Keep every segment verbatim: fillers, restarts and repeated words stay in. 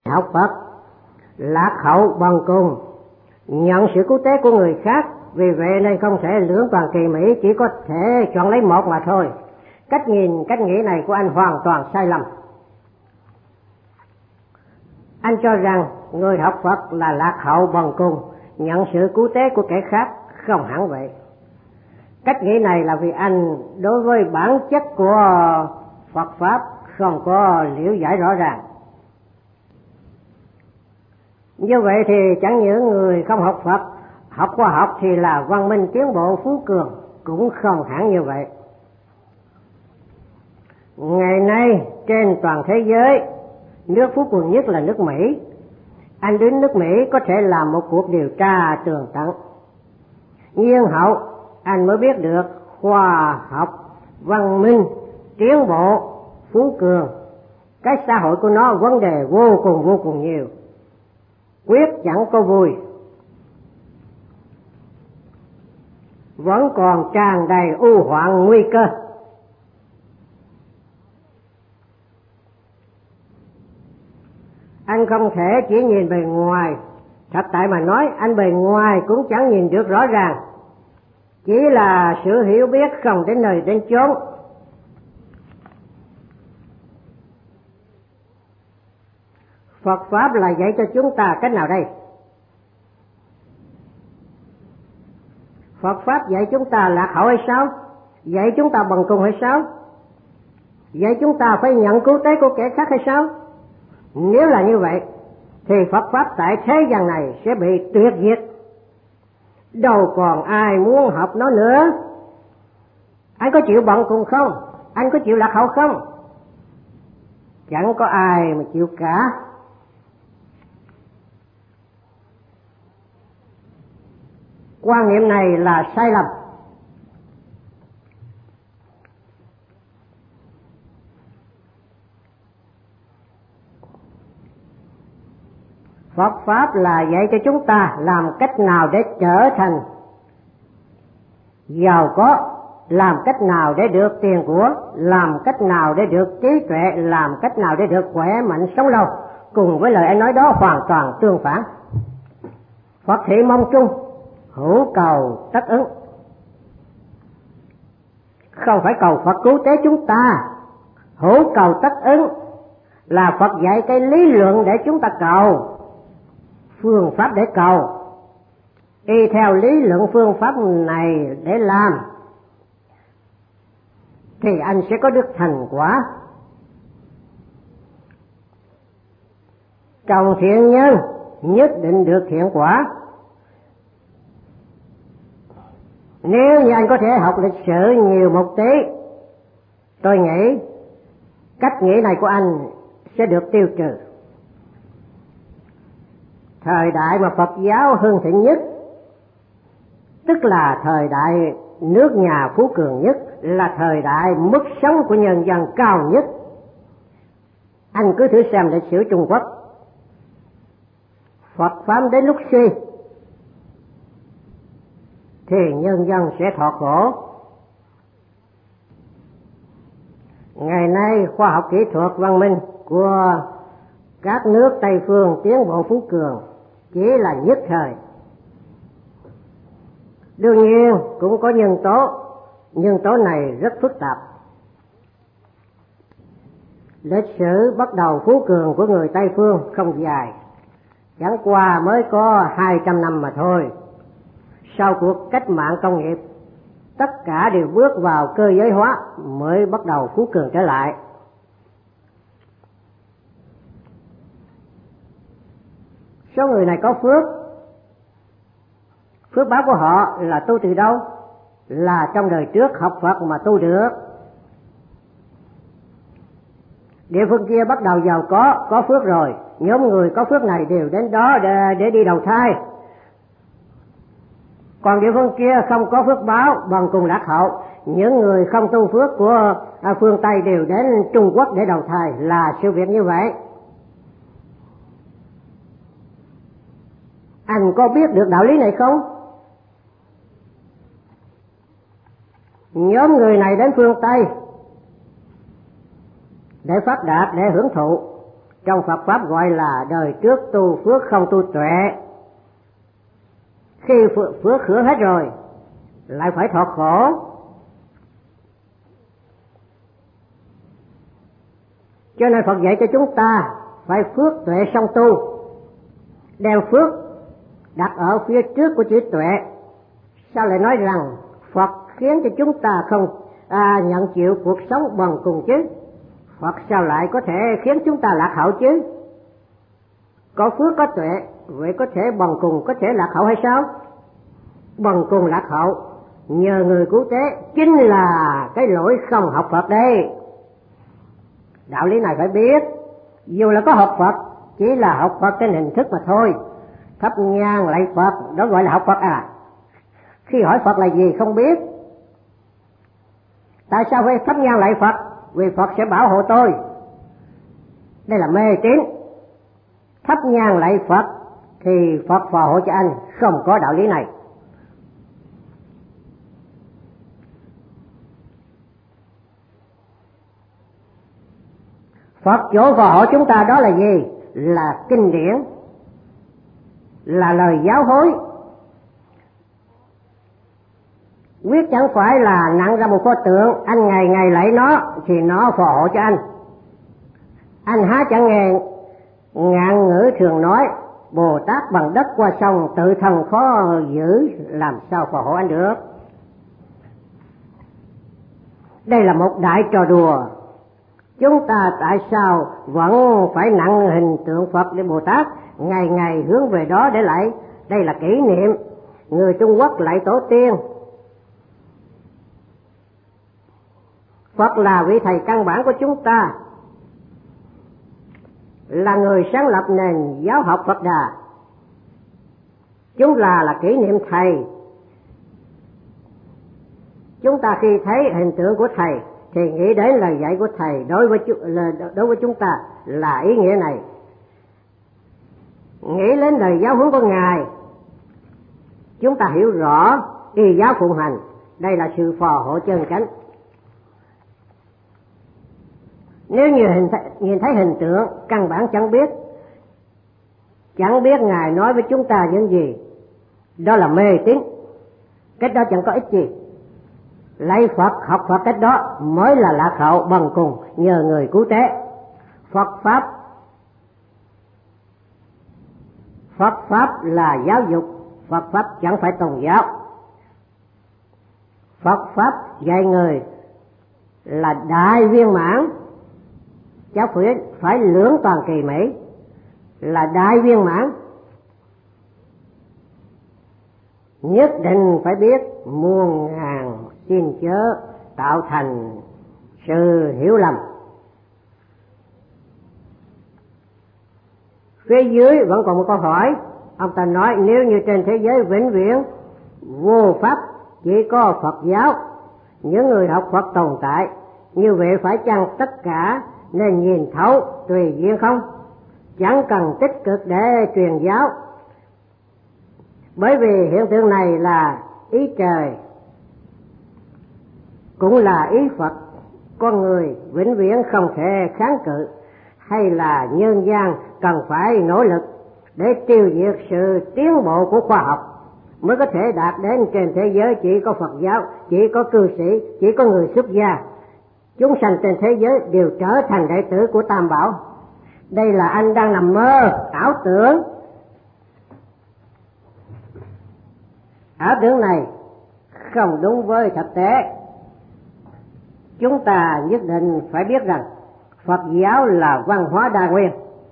học Phật lạc hậu bằng cùng, nhận sự cứu tế của người khác, vì vậy nên không thể lưỡng toàn kỳ mỹ, chỉ có thể chọn lấy một mà thôi. Cách nhìn, cách nghĩ này của anh hoàn toàn sai lầm. Anh cho rằng người học Phật là lạc hậu bằng cùng, nhận sự cứu tế của kẻ khác, không hẳn vậy. Cách nghĩ này là vì anh đối với bản chất của Phật Pháp không có liễu giải rõ ràng. Như vậy thì chẳng những người không học Phật, học khoa học thì là văn minh tiến bộ phú cường, cũng không hẳn như vậy. Ngày nay trên toàn thế giới, nước phú cường nhất là nước Mỹ. Anh đến nước Mỹ có thể làm một cuộc điều tra tường tận. Nhiên hậu anh mới biết được khoa học, văn minh, tiến bộ, phú cường, cái xã hội của nó vấn đề vô cùng vô cùng nhiều, quyết chẳng có vui, vẫn còn tràn đầy ưu hoạn nguy cơ. Anh không thể chỉ nhìn bề ngoài, thật tại mà nói anh bề ngoài cũng chẳng nhìn được rõ ràng, chỉ là sự hiểu biết không đến nơi đến chốn. Phật Pháp là dạy cho chúng ta cách nào đây? Phật Pháp dạy chúng ta lạc hậu hay sao? Dạy chúng ta bằng cùng hay sao? Dạy chúng ta phải nhận cứu tế của kẻ khác hay sao? Nếu là như vậy thì Phật Pháp tại thế gian này sẽ bị tuyệt diệt, đâu còn ai muốn học nó nữa. Anh có chịu bận cùng không? Anh có chịu lạc hậu không? Chẳng có ai mà chịu cả. Quan niệm này là sai lầm. Phật Pháp là dạy cho chúng ta làm cách nào để trở thành giàu có, làm cách nào để được tiền của, làm cách nào để được trí tuệ, làm cách nào để được khỏe mạnh sống lâu. Cùng với lời anh nói đó hoàn toàn tương phản. Phật thị mong chung, hữu cầu tất ứng. Không phải cầu Phật cứu tế chúng ta, hữu cầu tất ứng là Phật dạy cái lý luận để chúng ta cầu, phương pháp để cầu. Y theo lý luận phương pháp này để làm thì anh sẽ có được thành quả. Trồng thiện nhân nhất định được thiện quả. Nếu như anh có thể học lịch sử nhiều một tí, tôi nghĩ cách nghĩ này của anh sẽ được tiêu trừ. Thời đại mà Phật giáo hưng thịnh nhất, tức là thời đại nước nhà phú cường nhất, là thời đại mức sống của nhân dân cao nhất. Anh cứ thử xem lịch sử Trung Quốc. Phật Pháp đến lúc suy thì nhân dân sẽ thọ khổ. Ngày nay khoa học kỹ thuật văn minh của các nước Tây phương tiến bộ phú cường chỉ là nhất thời. Đương nhiên cũng có nhân tố, nhân tố này rất phức tạp. Lịch sử bắt đầu phú cường của người Tây phương không dài, chẳng qua mới có hai trăm năm mà thôi. Sau cuộc cách mạng công nghiệp, tất cả đều bước vào cơ giới hóa mới bắt đầu phú cường trở lại. Số người này có phước. Phước báo của họ là tu từ đâu? Là trong đời trước học Phật mà tu được. Địa phương kia bắt đầu giàu có, có phước rồi. Nhóm người có phước này đều đến đó để, để đi đầu thai. Còn địa phương kia không có phước báo, bằng cùng lạc hậu. Những người không tu phước của phương Tây đều đến Trung Quốc để đầu thai, là sự việc như vậy. Anh có biết được đạo lý này không? Nhóm người này đến phương Tây để phát đạt, để hưởng thụ, trong Phật pháp gọi là đời trước tu phước không tu tuệ. Khi phước, phước hưởng hết rồi lại phải thọ khổ. Cho nên Phật dạy cho chúng ta phải phước tuệ song tu, đem phước đặt ở phía trước của chữ tuệ. Sao lại nói rằng Phật khiến cho chúng ta không à, nhận chịu cuộc sống bần cùng chứ? Phật sao lại có thể khiến chúng ta lạc hậu chứ? Có phước có tuệ, vậy có thể bần cùng, có thể lạc hậu hay sao? Bần cùng lạc hậu nhờ người cứu tế chính là cái lỗi không học Phật đây. Đạo lý này phải biết, dù là có học Phật, chỉ là học Phật trên hình thức mà thôi. Thắp nhang lạy Phật, đó gọi là học Phật à? Khi hỏi Phật là gì không biết. Tại sao phải thắp nhang lạy Phật? Vì Phật sẽ bảo hộ tôi. Đây là mê tín. Thắp nhang lạy Phật thì Phật phò hộ cho anh, không có đạo lý này. Phật chỗ phò hộ chúng ta đó là gì? Là kinh điển, là lời giáo hối. Quyết chẳng phải là nặng ra một pho tượng, anh ngày ngày lạy nó thì nó phò hộ cho anh. Anh há chẳng nghe ngạn ngữ thường nói Bồ Tát bằng đất qua sông, tự thân khó giữ, làm sao phò hộ anh được? Đây là một đại trò đùa. Chúng ta tại sao vẫn phải nặng hình tượng Phật để Bồ Tát, ngày ngày hướng về đó để lạy? Đây là kỷ niệm. Người Trung Quốc lạy tổ tiên. Phật là vị thầy căn bản của chúng ta, là người sáng lập nền giáo học Phật Đà. Chúng là là kỷ niệm thầy. Chúng ta khi thấy hình tượng của thầy thì nghĩ đến lời dạy của thầy đối với đối với chúng ta là ý nghĩa này. Nghĩ đến lời giáo huấn của ngài, chúng ta hiểu rõ y giáo phụng hành. Đây là sự phò hộ chân chánh. Nếu như hình th- nhìn thấy hình tượng, căn bản chẳng biết, chẳng biết ngài nói với chúng ta những gì, đó là mê tín. Cách đó chẳng có ích gì. Lạy Phật, học Phật cách đó mới là lạc hậu bần cùng, nhờ người cứu tế. Phật pháp Phật pháp là giáo dục, Phật pháp chẳng phải tôn giáo. Phật pháp dạy người là đại viên mãn, cháu phải phải lưỡng toàn kỳ mỹ, là đại viên mãn. Nhất định phải biết muôn ngàn xin chớ tạo thành sự hiểu lầm. Phía dưới vẫn còn một câu hỏi. Ông ta nói nếu như trên thế giới vĩnh viễn vô pháp chỉ có Phật giáo, những người học Phật tồn tại, như vậy phải chăng tất cả nên nhìn thấu tùy duyên không? Chẳng cần tích cực để truyền giáo, bởi vì hiện tượng này là ý trời, cũng là ý Phật. Con người vĩnh viễn không thể kháng cự, hay là nhân gian cần phải nỗ lực để tiêu diệt sự tiến bộ của khoa học mới có thể đạt đến trên thế giới chỉ có Phật giáo, chỉ có cư sĩ, chỉ có người xuất gia. Chúng sanh trên thế giới đều trở thành đệ tử của Tam Bảo. Đây là anh đang nằm mơ, ảo tưởng. Ảo tưởng này không đúng với thực tế. Chúng ta nhất định phải biết rằng Phật giáo là văn hóa đa nguyên.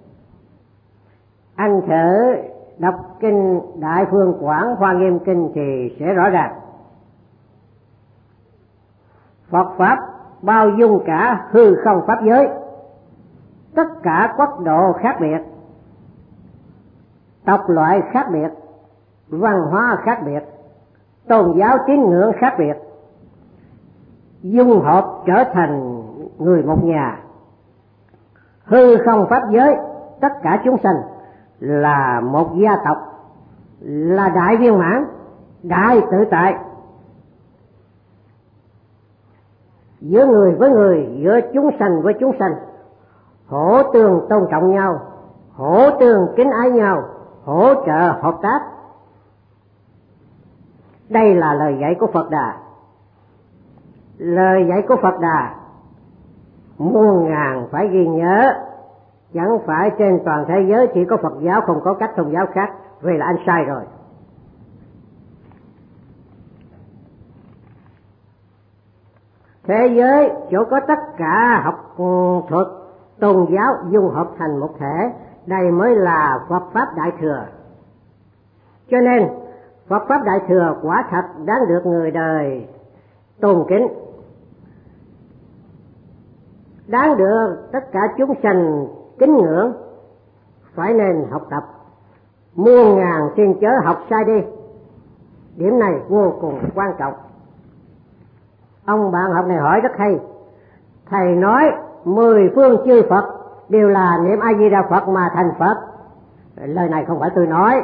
Anh thử đọc kinh Đại Phương Quảng Hoa Nghiêm Kinh thì sẽ rõ ràng. Phật pháp bao dung cả hư không pháp giới, tất cả quốc độ khác biệt, tộc loại khác biệt, văn hóa khác biệt, tôn giáo tín ngưỡng khác biệt, dung hợp trở thành người một nhà. Hư không pháp giới, tất cả chúng sanh là một gia tộc, là đại viên mãn, đại tự tại. Giữa người với người, giữa chúng sanh với chúng sanh, hỗ tương tôn trọng nhau, hỗ tương kính ái nhau, hỗ trợ hợp tác. Đây là lời dạy của Phật Đà. Lời dạy của Phật Đà muôn ngàn phải ghi nhớ, chẳng phải trên toàn thế giới chỉ có Phật giáo, không có các tôn giáo khác. Vậy là anh sai rồi. Thế giới chỗ có tất cả học thuật tôn giáo dung hợp thành một thể, đây mới là Phật Pháp Đại Thừa. Cho nên Phật Pháp Đại Thừa quả thật đáng được người đời tôn kính, đáng được tất cả chúng sanh kính ngưỡng, phải nên học tập. Muôn ngàn xin chớ học sai đi. Điểm này vô cùng quan trọng. Ông bạn học này hỏi rất hay. Thầy nói mười phương chư Phật đều là niệm A Di Đà Phật mà thành Phật. Lời này không phải tôi nói.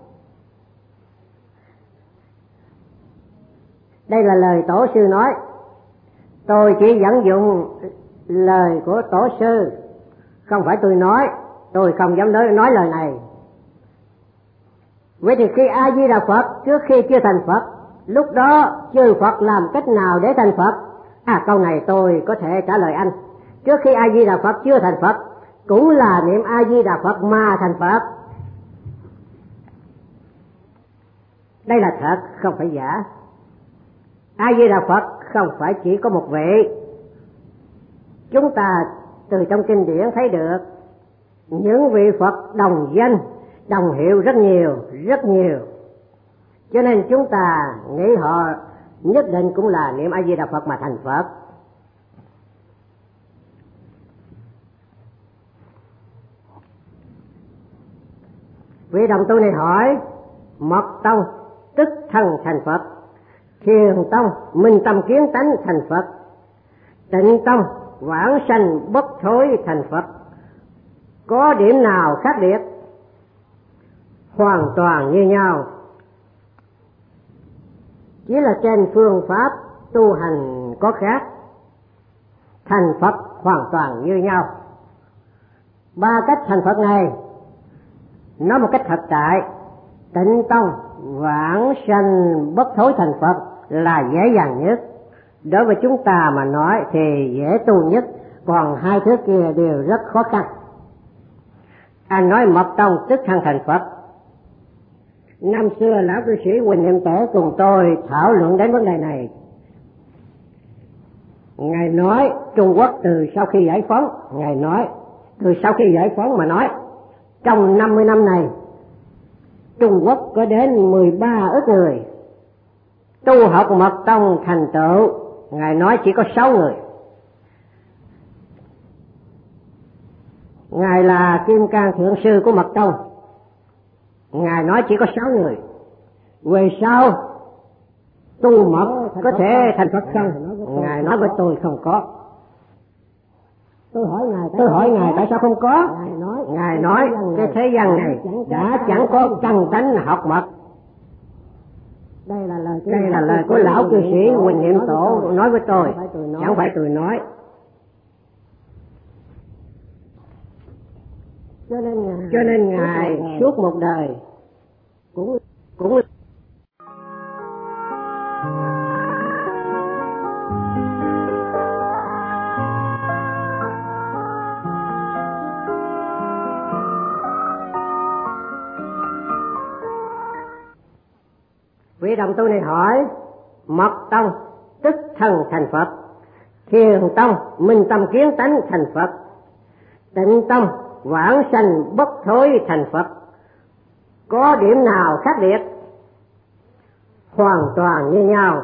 Đây là lời tổ sư nói. Tôi chỉ dẫn dụng lời của tổ sư, không phải tôi nói. Tôi không dám nói, nói lời này. Vậy thì khi A Di Đà Phật trước khi chưa thành Phật, lúc đó chư Phật làm cách nào để thành Phật? À, câu này tôi có thể trả lời anh. Trước khi A Di Đà Phật chưa thành Phật, cũng là niệm A Di Đà Phật mà thành Phật. Đây là thật, không phải giả. A Di Đà Phật không phải chỉ có một vị. Chúng ta từ trong kinh điển thấy được những vị Phật đồng danh, đồng hiệu rất nhiều, rất nhiều. Cho nên chúng ta nghĩ họ nhất định cũng là niệm A Di Đà Phật mà thành Phật. Vị đồng tu này hỏi, Mật Tông tức thân thành Phật, Thiền Tông minh tâm kiến tánh thành Phật, Tịnh Tông vãng sanh bất thối thành Phật, có điểm nào khác biệt? Hoàn toàn như nhau, chỉ là trên phương pháp tu hành có khác. Thành Phật hoàn toàn như nhau. Ba cách thành Phật này nói một cách thật tại, Tịnh Tông vãng sanh bất thối thành Phật là dễ dàng nhất. Đối với chúng ta mà nói thì dễ tu nhất, còn hai thứ kia đều rất khó khăn. Anh nói Mật Tông tức thân thành Phật. Năm xưa lão cư sĩ Huỳnh Niệm Tổ cùng tôi thảo luận đến vấn đề này. Ngài nói Trung Quốc từ sau khi giải phóng, Ngài nói từ sau khi giải phóng mà nói, trong năm mươi năm này Trung Quốc có đến mười ba ức người tu học Mật Tông thành tựu. Ngài nói chỉ có sáu người. Ngài là Kim Cang Thượng Sư của Mật Tông. Ngài nói chỉ có sáu người. Về sau tu mật có thể thành Phật không? Ngài nói với tôi không có. Tôi hỏi Ngài, tôi hỏi Ngài tại sao không có? Ngài nói, Ngài nói cái thế gian này đã chẳng có căn tánh học mật. Đây là lời, Đây là lời của lão cư sĩ Huỳnh Niệm Tổ nói với tôi, chẳng phải tôi nói. Cho nên Ngài, Cho nên Ngài suốt một đời cũng cũng vị đồng tu này hỏi, Mật Tông tức thân thành Phật, Thiền Tông minh tâm kiến tánh thành Phật, Tịnh Tông vãng sanh bất thối thành Phật, có điểm nào khác biệt? Hoàn toàn như nhau,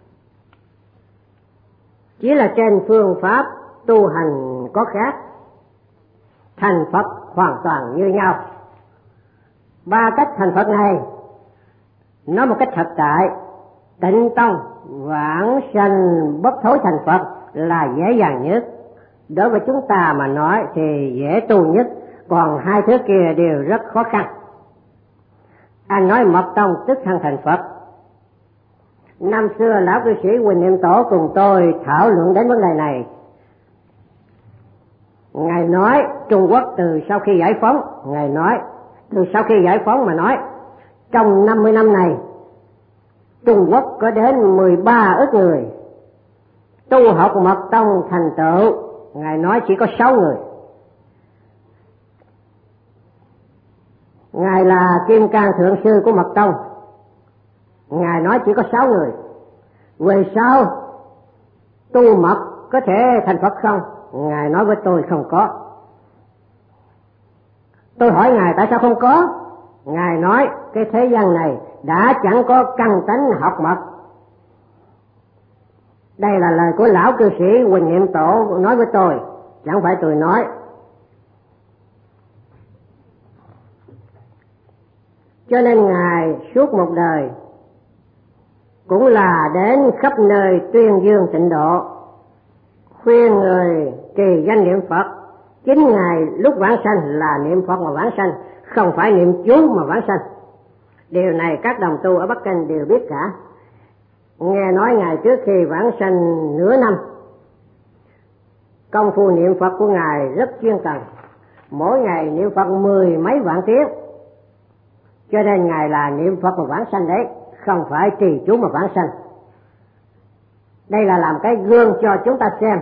chỉ là trên phương pháp tu hành có khác. Thành Phật hoàn toàn như nhau. Ba cách thành Phật này nói một cách thật tại, Tịnh Tông vãng sanh bất thối thành Phật là dễ dàng nhất. Đối với chúng ta mà nói thì dễ tu nhất, còn hai thứ kia đều rất khó khăn. Anh nói Mật Tông tức thân thành Phật. Năm xưa lão cư sĩ Huỳnh Niệm Tổ cùng tôi thảo luận đến vấn đề này. Ngài nói Trung Quốc từ sau khi giải phóng, Ngài nói từ sau khi giải phóng mà nói, trong năm mươi năm này, Trung Quốc có đến mười ba ức người tu học mật tông thành tựu. Ngài nói chỉ có sáu người. Ngài là Kim Cang Thượng Sư của mật tông. Ngài nói chỉ có sáu người. Về sau tu mật có thể thành Phật không? Ngài nói với tôi không có. Tôi hỏi Ngài tại sao không có? Ngài nói cái thế gian này đã chẳng có căn tánh học mật. Đây là lời của lão cư sĩ Huỳnh Nhiệm Tổ nói với tôi, chẳng phải tôi nói. Cho nên Ngài suốt một đời cũng là đến khắp nơi tuyên dương tịnh độ, khuyên người trì danh niệm Phật. Chính Ngài lúc vãng sanh là niệm Phật mà vãng sanh, không phải niệm chú mà vãng sanh. Điều này các đồng tu ở Bắc Kinh đều biết cả. Nghe nói Ngài trước khi vãng sanh nửa năm, công phu niệm Phật của Ngài rất chuyên cần, mỗi ngày niệm Phật mười mấy vạn tiếng. Cho nên Ngài là niệm Phật mà vãng sanh đấy, không phải trì chú mà vãng sanh. Đây là làm cái gương cho chúng ta xem.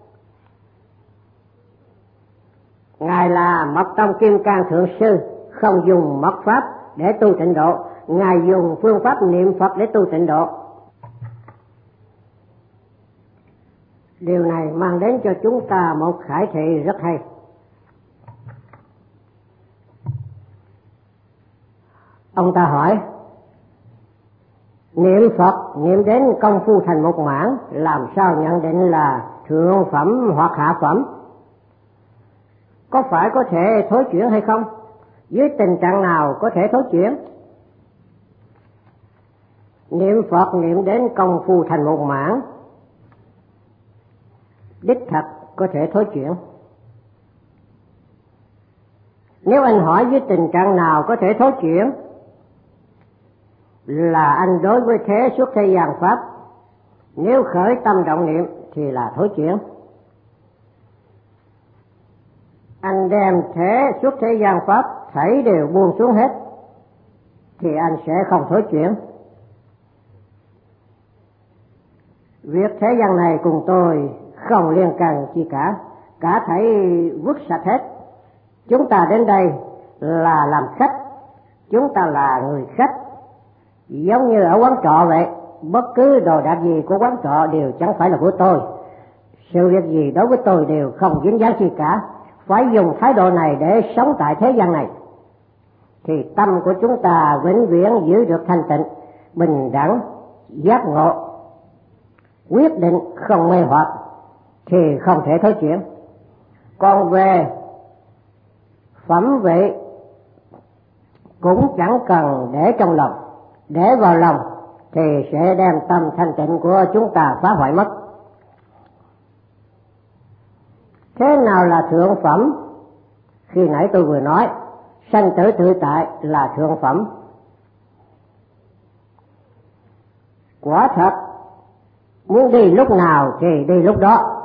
Ngài là mật tông Kim Cang Thượng Sư, không dùng mật pháp để tu tịnh độ, Ngài dùng phương pháp niệm Phật để tu tịnh độ. Điều này mang đến cho chúng ta một khải thị rất hay. Ông ta hỏi, niệm Phật niệm đến công phu thành một mãn, làm sao nhận định là thượng phẩm hoặc hạ phẩm? Có phải có thể thối chuyển hay không? Dưới tình trạng nào có thể thối chuyển? Niệm Phật niệm đến công phu thành một mãn, đích thật có thể thối chuyển. Nếu anh hỏi dưới tình trạng nào có thể thối chuyển, là anh đối với thế xuất thế gian pháp, nếu khởi tâm động niệm thì là thối chuyển. Anh đem thế xuất thế gian pháp thảy đều buông xuống hết thì anh sẽ không thối chuyển. Việc thế gian này cùng tôi không liên can chi cả, cả thảy vứt sạch hết. Chúng ta đến đây là làm khách, chúng ta là người khách, giống như ở quán trọ vậy. Bất cứ đồ đạc gì của quán trọ đều chẳng phải là của tôi, sự việc gì đối với tôi đều không dính dáng chi cả. Phải dùng thái độ này để sống tại thế gian này, thì tâm của chúng ta vĩnh viễn giữ được thanh tịnh, bình đẳng, giác ngộ, quyết định không mê hoặc, thì không thể thối chuyển. Còn về phẩm vị cũng chẳng cần để trong lòng, để vào lòng thì sẽ đem tâm thanh tịnh của chúng ta phá hoại mất. Thế nào là thượng phẩm? Khi nãy tôi vừa nói, sanh tử tự tại là thượng phẩm. Quả thật, muốn đi lúc nào thì đi lúc đó.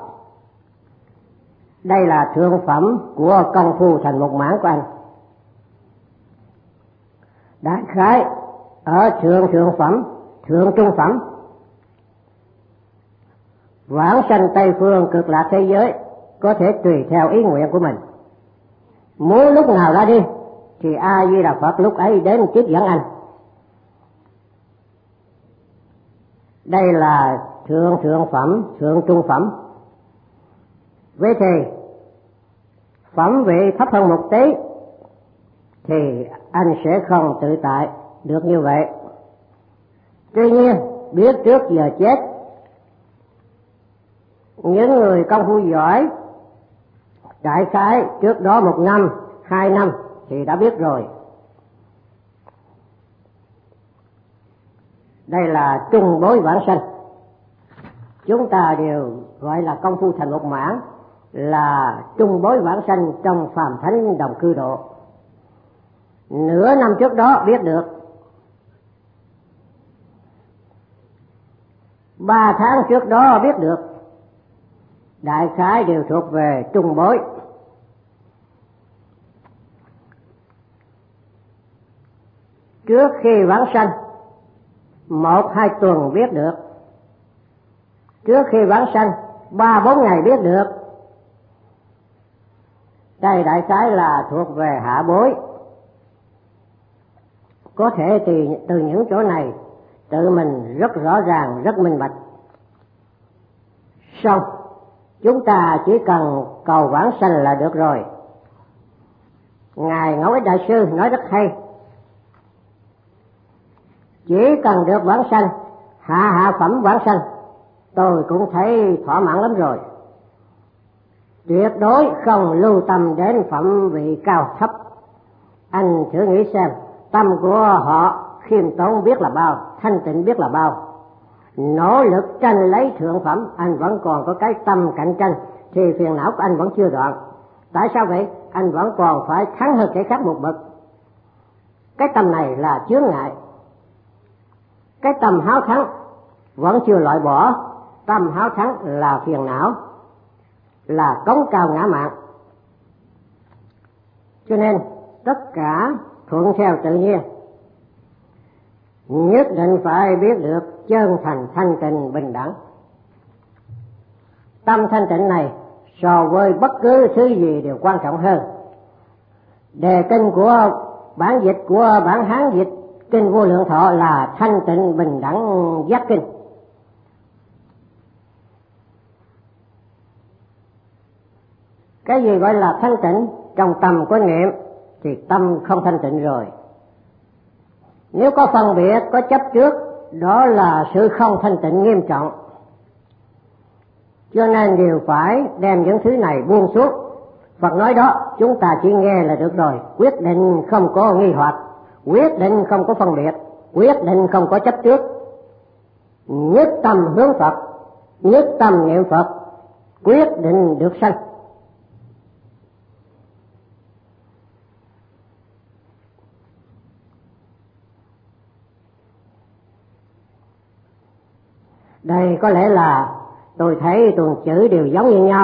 Đây là thượng phẩm của công phu thành một mãn của anh. Đại khái ở thượng thượng phẩm, thượng trung phẩm, vãng sanh Tây phương cực lạc thế giới có thể tùy theo ý nguyện của mình. Muốn lúc nào ra đi thì A Di Đà Phật lúc ấy đến tiếp dẫn anh. Đây là thượng thượng phẩm, thượng trung phẩm. Vậy thì phẩm vị thấp hơn một tí thì anh sẽ không tự tại được như vậy. Tuy nhiên biết trước giờ chết, những người công phu giỏi đại khái trước đó một năm, hai năm thì đã biết rồi. Đây là trung bối vãng sanh. Chúng ta đều gọi là công phu thành một mãn, là trung bối vãng sanh trong phàm thánh đồng cư độ. Nửa năm trước đó biết được, ba tháng trước đó biết được, đại khái đều thuộc về trung bối. trước khi vãng sanh, một hai tuần biết được. Trước khi vãng sanh, ba bốn ngày biết được. Đây đại khái là thuộc về hạ bối. Có thể từ, từ những chỗ này tự mình rất rõ ràng, rất minh bạch. Xong, chúng ta chỉ cần cầu vãng sanh là được rồi. Ngài Ngẫu Ích Đại Sư nói rất hay. Chỉ cần được vãng sanh, hạ hạ phẩm vãng sanh, tôi cũng thấy thỏa mãn lắm rồi. Tuyệt đối không lưu tâm đến phẩm vị cao thấp. Anh thử nghĩ xem, tâm của họ khiêm tốn biết là bao, thanh tịnh biết là bao, nỗ lực tranh lấy thượng phẩm, anh vẫn còn có cái tâm cạnh tranh, thì phiền não của anh vẫn chưa đoạn. Tại sao vậy? Anh vẫn còn phải thắng hơn kẻ khác một bậc. Cái tâm này là chướng ngại. Cái tâm háo thắng vẫn chưa loại bỏ. Tâm háo thắng là phiền não, là cống cao ngã mạn. Cho nên tất cả thuận theo tự nhiên, nhất định phải biết được chân thành thanh tịnh bình đẳng. Tâm thanh tịnh này so với bất cứ thứ gì đều quan trọng hơn. Đề kinh của bản dịch của bản Hán dịch kinh Vô Lượng Thọ là thanh tịnh bình đẳng giác kinh. Cái gì gọi là thanh tịnh? Trong tâm có niệm thì tâm không thanh tịnh rồi. Nếu có phân biệt, có chấp trước, đó là sự không thanh tịnh nghiêm trọng. Cho nên đều phải đem những thứ này buông xuống. Phật nói đó, chúng ta chỉ nghe là được rồi. Quyết định không có nghi hoặc, quyết định không có phân biệt, quyết định không có chấp trước. Nhất tâm hướng Phật, nhất tâm niệm Phật, quyết định được sanh. Đây có lẽ là tôi thấy tuần chữ đều giống như nhau,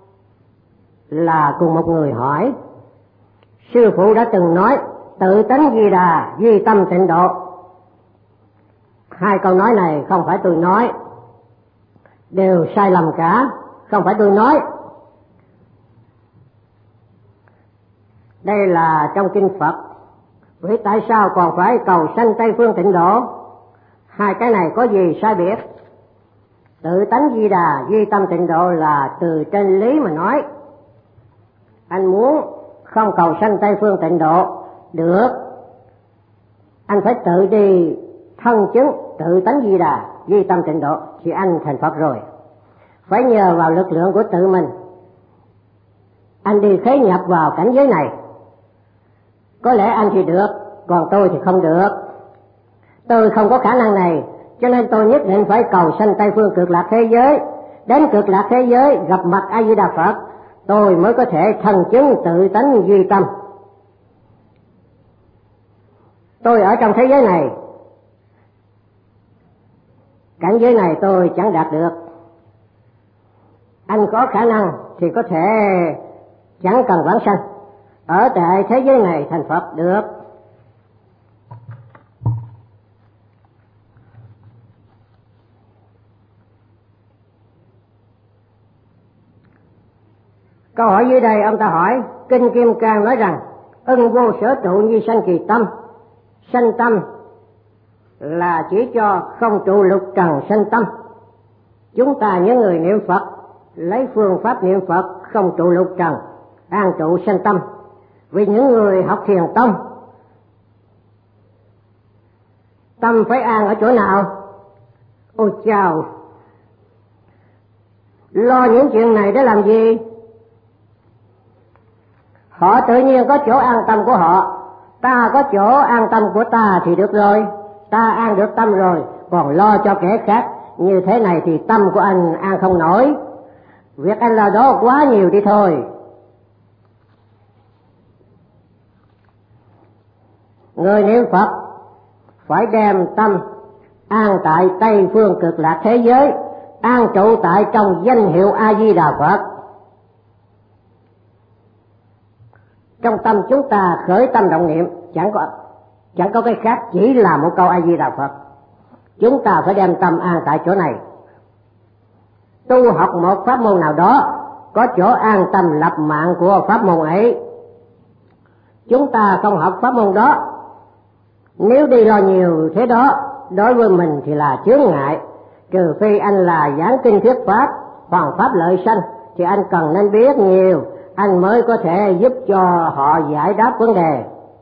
là cùng một người hỏi. Sư phụ đã từng nói tự tánh Di Đà, duy tâm tịnh độ. Hai câu nói này không phải tôi nói, đều sai lầm cả, không phải tôi nói. Đây là trong kinh Phật. Vậy tại sao còn phải cầu sanh Tây Phương tịnh độ? Hai cái này có gì sai biệt? Tự tánh Di Đà, duy tâm tịnh độ là từ trên lý mà nói. Anh muốn không cầu sanh Tây Phương tịnh độ được, anh phải tự đi thân chứng tự tánh Di Đà, duy tâm tịnh độ thì anh thành Phật rồi. Phải nhờ vào lực lượng của tự mình, anh đi khế nhập vào cảnh giới này. Có lẽ anh thì được, còn tôi thì không được. Tôi không có khả năng này, cho nên tôi nhất định phải cầu sanh Tây Phương cực lạc thế giới. Đến cực lạc thế giới gặp mặt A Di Đà Phật, tôi mới có thể thần chứng tự tánh duy tâm. Tôi ở trong thế giới này, cảnh giới này tôi chẳng đạt được. Anh có khả năng thì có thể chẳng cần vãng sanh, ở tại thế giới này thành Phật được. Câu hỏi dưới đây ông ta hỏi, Kinh Kim Cang nói rằng ưng vô sở trụ như sanh kỳ tâm. Sanh tâm là chỉ cho không trụ lục trần sanh tâm. Chúng ta những người niệm Phật lấy phương pháp niệm Phật không trụ lục trần, an trụ sanh tâm. Vì những người học thiền tông, tâm phải an ở chỗ nào? Ôi chào, lo những chuyện này để làm gì? Họ tự nhiên có chỗ an tâm của họ, ta có chỗ an tâm của ta thì được rồi. Ta an được tâm rồi, còn lo cho kẻ khác như thế này thì tâm của anh an không nổi. Việc anh lo đó quá nhiều đi thôi. Người niệm Phật phải đem tâm an tại Tây Phương cực lạc thế giới, an trụ tại trong danh hiệu A Di Đà Phật. Trong tâm chúng ta khởi tâm động niệm chẳng có chẳng có cái khác, chỉ là một câu A Di Đà Phật. Chúng ta phải đem tâm an tại chỗ này. Tu học một pháp môn nào đó, có chỗ an tâm lập mạng của pháp môn ấy. Chúng ta không học pháp môn đó, nếu đi lo nhiều thế đó, đối với mình thì là chướng ngại. Trừ phi anh là giảng kinh thuyết pháp, hoàn pháp lợi sanh, thì anh cần nên biết nhiều, anh mới có thể giúp cho họ giải đáp vấn đề.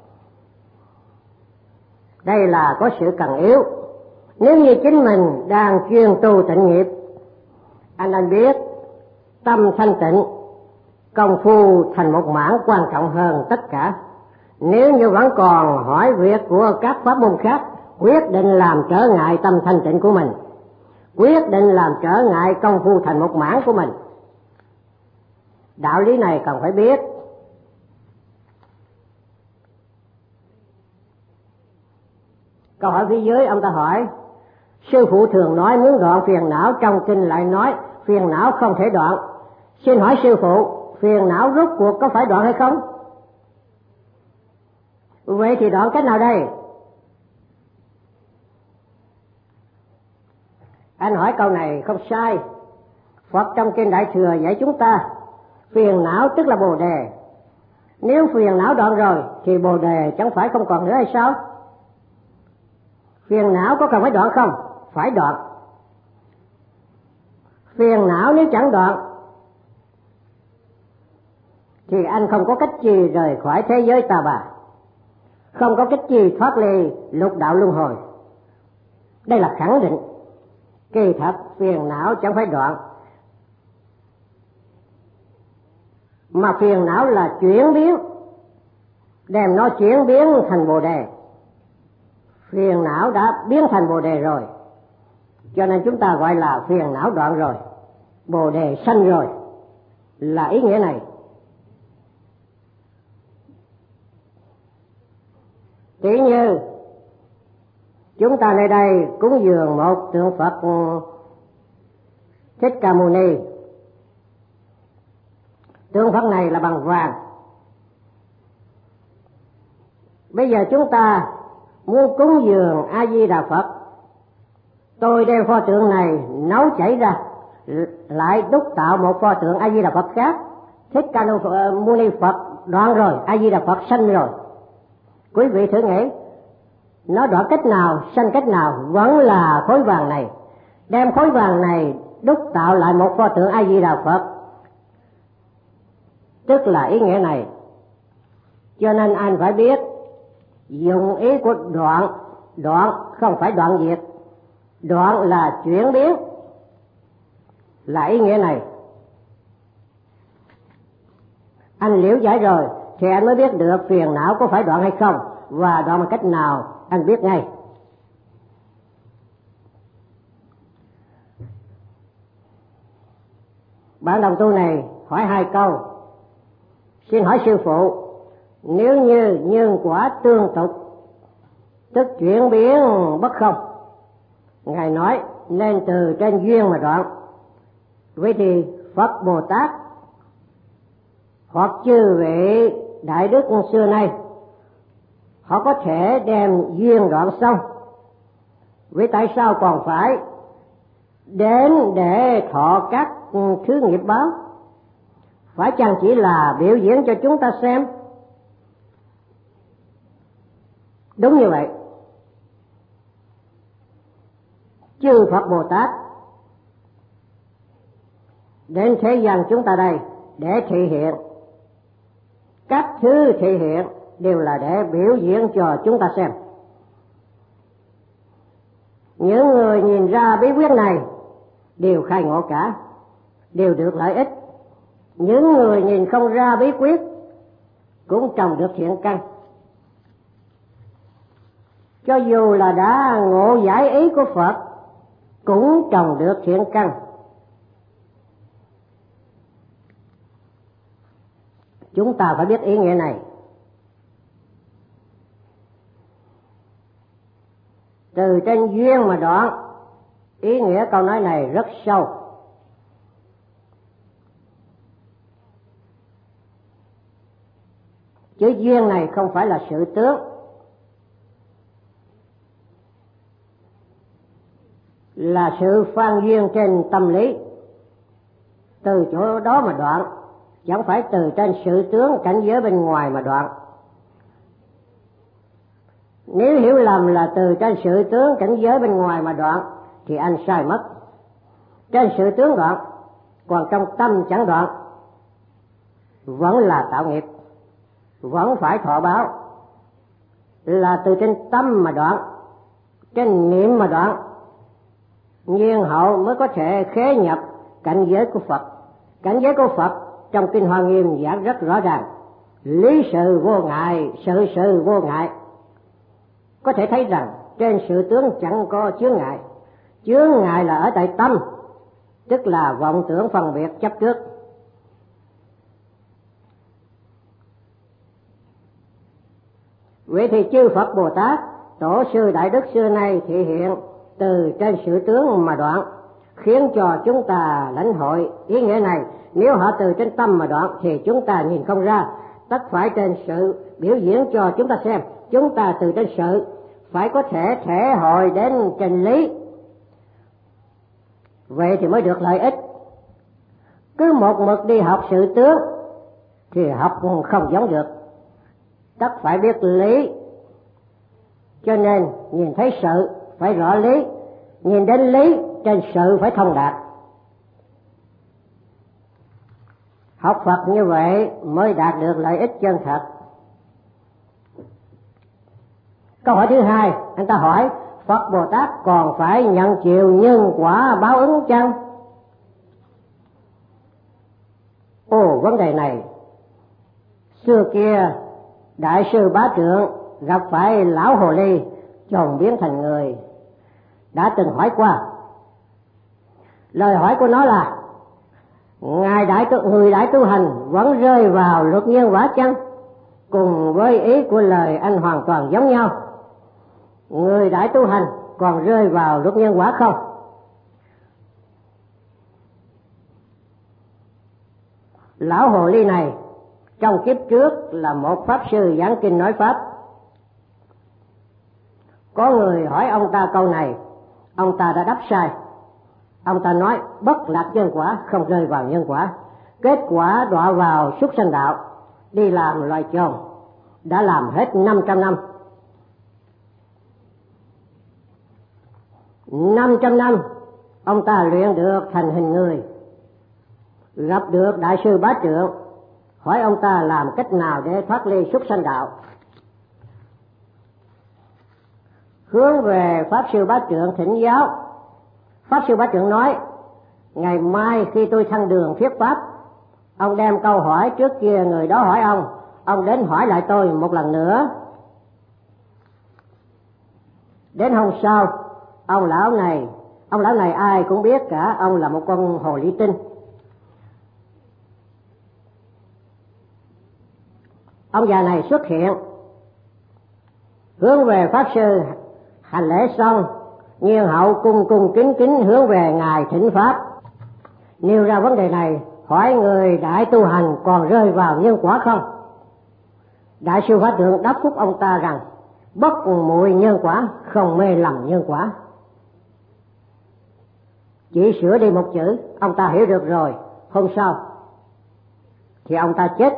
Đây là có sự cần yếu. Nếu như chính mình đang chuyên tu tịnh nghiệp, anh nên biết tâm thanh tịnh, công phu thành một mảng quan trọng hơn tất cả. Nếu như vẫn còn hỏi việc của các pháp môn khác, quyết định làm trở ngại tâm thanh tịnh của mình, quyết định làm trở ngại công phu thành một mảng của mình. Đạo lý này cần phải biết. Câu hỏi phía dưới ông ta hỏi, sư phụ thường nói muốn đoạn phiền não, trong kinh lại nói phiền não không thể đoạn. Xin hỏi sư phụ, phiền não rốt cuộc có phải đoạn hay không? Vậy thì đoạn cách nào đây? Anh hỏi câu này không sai. Phật trong kinh Đại Thừa dạy chúng ta phiền não tức là bồ đề. Nếu phiền não đoạn rồi thì bồ đề chẳng phải không còn nữa hay sao? Phiền não có cần phải đoạn không? Phải đoạn. Phiền não nếu chẳng đoạn thì anh không có cách gì rời khỏi thế giới tà bà, không có cách gì thoát ly lục đạo luân hồi. Đây là khẳng định. Kỳ thật phiền não chẳng phải đoạn, mà phiền não là chuyển biến, đem nó chuyển biến thành bồ đề. Phiền não đã biến thành bồ đề rồi, cho nên chúng ta gọi là phiền não đoạn rồi, bồ đề sanh rồi, là ý nghĩa này. Tỷ như chúng ta nơi đây cúng dường một tượng Phật Thích Ca Mâu Ni. Tượng Phật này là bằng vàng. Bây giờ chúng ta muốn cúng dường A Di Đà Phật, tôi đem pho tượng này nấu chảy ra, lại đúc tạo một pho tượng A Di Đà Phật khác. Thích Ca Mâu Ni Phật đoạn rồi, A Di Đà Phật sanh rồi. Quý vị thử nghĩ, nó đoạn cách nào, sanh cách nào, vẫn là khối vàng này. Đem khối vàng này đúc tạo lại một pho tượng A Di Đà Phật, tức là ý nghĩa này. Cho nên anh phải biết dụng ý của đoạn. Đoạn không phải đoạn diệt, đoạn là chuyển biến, là ý nghĩa này. Anh liễu giải rồi thì anh mới biết được phiền não có phải đoạn hay không, và đoạn bằng cách nào anh biết ngay. Bạn đồng tu này hỏi hai câu. Xin hỏi sư phụ, nếu như nhân quả tương tục, tức chuyển biến bất không, Ngài nói nên từ trên duyên mà đoạn. Vậy thì Phật Bồ Tát hoặc chư vị đại đức xưa nay, họ có thể đem duyên đoạn xong, vì tại sao còn phải đến để thọ các thứ nghiệp báo? Phải chăng chỉ là biểu diễn cho chúng ta xem? Đúng như vậy. Chư Phật Bồ Tát đến thế gian chúng ta đây để thị hiện, các thứ thị hiện đều là để biểu diễn cho chúng ta xem. Những người nhìn ra bí quyết này đều khai ngộ cả, đều được lợi ích. Những người nhìn không ra bí quyết cũng trồng được thiện căn. Cho dù là đã ngộ giải ý của Phật cũng trồng được thiện căn. Chúng ta phải biết ý nghĩa này. Từ trên duyên mà đoạn, ý nghĩa câu nói này rất sâu. Chữ duyên này không phải là sự tướng. là sự phan duyên trên tâm lý. Từ chỗ đó mà đoạn, chẳng phải từ trên sự tướng cảnh giới bên ngoài mà đoạn. Nếu hiểu lầm là từ trên sự tướng cảnh giới bên ngoài mà đoạn thì anh sai mất. Trên sự tướng đoạn, còn trong tâm chẳng đoạn, vẫn là tạo nghiệp, vẫn phải thọ báo. Là từ trên tâm mà đoạn, trên niệm mà đoạn, nhiên hậu mới có thể khế nhập cảnh giới của Phật. Cảnh giới của Phật trong Kinh Hoa Nghiêm giảng rất rõ ràng: lý sự vô ngại, sự sự vô ngại. Có thể thấy rằng trên sự tướng chẳng có chướng ngại. Chướng ngại là ở tại tâm, tức là vọng tưởng phân biệt chấp trước. Vậy thì chư Phật Bồ Tát, Tổ sư Đại Đức xưa nay thể hiện từ trên sự tướng mà đoạn, khiến cho chúng ta lãnh hội ý nghĩa này. Nếu họ từ trên tâm mà đoạn thì chúng ta nhìn không ra, tất phải trên sự biểu diễn cho chúng ta xem. Chúng ta từ trên sự phải có thể thể hội đến chân lý, vậy thì mới được lợi ích. Cứ một mực đi học sự tướng thì học không giống được, tất phải biết lý. Cho nên nhìn thấy sự phải rõ lý, nhìn đến lý trên sự phải thông đạt. Học Phật như vậy mới đạt được lợi ích chân thật. Câu hỏi thứ hai, anh ta hỏi Phật Bồ Tát còn phải nhận chịu nhân quả báo ứng chăng? Ồ, vấn đề này xưa kia Đại sư Bá Trượng gặp phải lão hồ ly tròn biến thành người, đã từng hỏi qua. Lời hỏi của nó là: Ngài đại tu, người đại tu hành vẫn rơi vào luật nhân quả chăng? Cùng với ý của lời anh hoàn toàn giống nhau. Người đại tu hành còn rơi vào luật nhân quả không? Lão hồ ly này trong kiếp trước là một pháp sư giảng kinh nói pháp. Có người hỏi ông ta câu này, ông ta đã đáp sai. Ông ta nói bất lạc nhân quả, không rơi vào nhân quả. Kết quả đọa vào súc sanh đạo, đi làm loài chồn, đã làm hết năm trăm năm. Năm trăm năm ông ta luyện được thành hình người. Gặp được Đại sư Bá Trượng, hỏi ông ta làm cách nào để thoát ly súc sanh đạo. Hướng về Pháp sư Bá Trượng thỉnh giáo. Pháp sư Bá Trượng nói: ngày mai khi tôi thăng đường thuyết pháp, ông đem câu hỏi trước kia người đó hỏi ông, ông đến hỏi lại tôi một lần nữa. Đến hôm sau, ông lão này, ông lão này ai cũng biết cả, ông là một con hồ ly tinh. Ông già này xuất hiện, hướng về Pháp sư hành lễ xong, nhiên hậu cung cung kính kính hướng về ngài thỉnh pháp, nêu ra vấn đề này, hỏi người đại tu hành còn rơi vào nhân quả không? Đại sư Pháp Trượng đáp phúc ông ta rằng bất muội nhân quả, không mê lầm nhân quả. Chỉ sửa đi một chữ, ông ta hiểu được rồi. Hôm sau thì ông ta chết,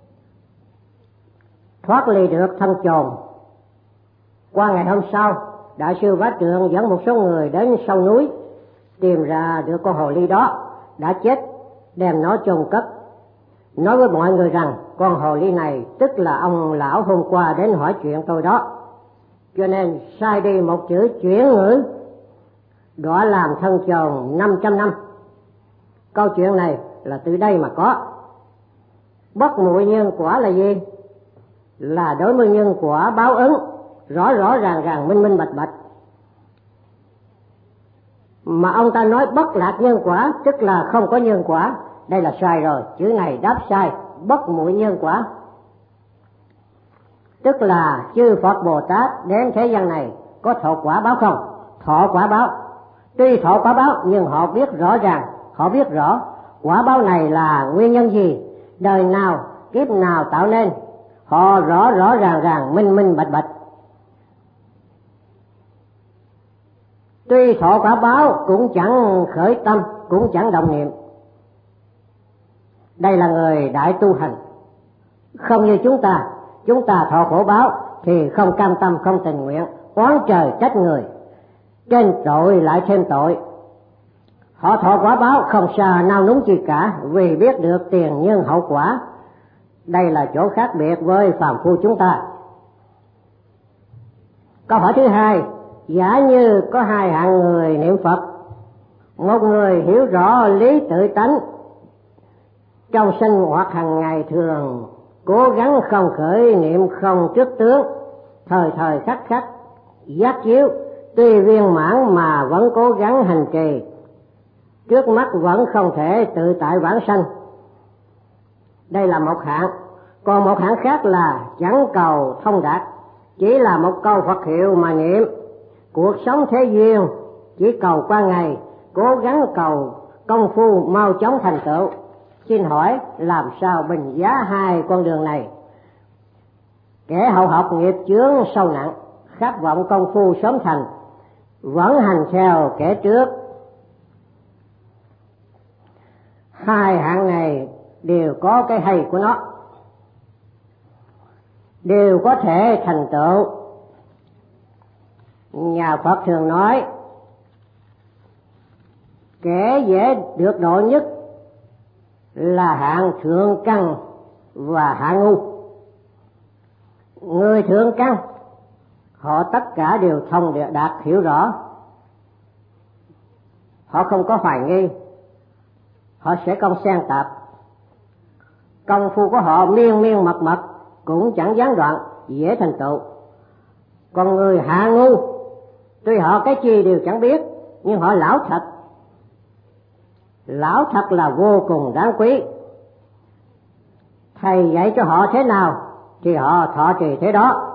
thoát ly được thân chồn. Qua ngày hôm sau, Đại sư Bá Trượng dẫn một số người đến sâu núi, tìm ra được con hồ ly đó đã chết, đem nó chôn cất. Nói với mọi người rằng con hồ ly này tức là ông lão hôm qua đến hỏi chuyện tôi đó, cho nên sai đi một chữ chuyển ngữ, đọa làm thân chồn năm trăm năm. Câu chuyện này là từ đây mà có. Bất muội nhân quả là gì? Là đối với nhân quả báo ứng, rõ rõ ràng ràng, minh minh bạch bạch. Mà ông ta nói bất lạc nhân quả, tức là không có nhân quả. Đây là sai rồi, chữ này đáp sai. Bất muội nhân quả tức là chư Phật Bồ Tát đến thế gian này có thọ quả báo không? Thọ quả báo. Tuy thọ quả báo nhưng họ biết rõ ràng, họ biết rõ quả báo này là nguyên nhân gì, đời nào, kiếp nào tạo nên. Họ rõ rõ ràng ràng, minh minh bạch bạch. Tuy thọ quả báo cũng chẳng khởi tâm, cũng chẳng động niệm. Đây là người đại tu hành. Không như chúng ta, chúng ta thọ khổ báo thì không cam tâm, không tình nguyện, oán trời trách người, trên tội lại thêm tội. Họ thọ quả báo không sợ nao núng chi cả, vì biết được tiền nhân hậu quả. Đây là chỗ khác biệt với phàm phu chúng ta. Câu hỏi thứ hai, giả như có hai hạng người niệm Phật. Một người hiểu rõ lý tự tánh, trong sinh hoạt hàng ngày thường cố gắng không khởi niệm, không trước tướng, thời thời khắc khắc giác chiếu, tuy viên mãn mà vẫn cố gắng hành trì, trước mắt vẫn không thể tự tại vãng sanh. Đây là một hạng. Còn một hạng khác là chẳng cầu thông đạt, chỉ là một câu Phật hiệu mà niệm. Cuộc sống thế duyên chỉ cầu qua ngày, cố gắng cầu công phu mau chóng thành tựu. Xin hỏi làm sao bình giá hai con đường này? Kẻ hậu học nghiệp chướng sâu nặng, khát vọng công phu sớm thành, vẫn hành theo kẻ trước. Hai hạng này đều có cái hay của nó, đều có thể thành tựu. Nhà Phật thường nói kẻ dễ được độ nhất là hạng thượng căn và hạng ngu. Người thượng căn họ tất cả đều thông đạt hiểu rõ, họ không có hoài nghi, họ sẽ không xen tạp, công phu của họ miên miên mật mật cũng chẳng gián đoạn, dễ thành tựu. Còn người hạ ngu, tuy họ cái chi đều chẳng biết, nhưng họ lão thật. Lão thật là vô cùng đáng quý. Thầy dạy cho họ thế nào thì họ thọ trì thế đó.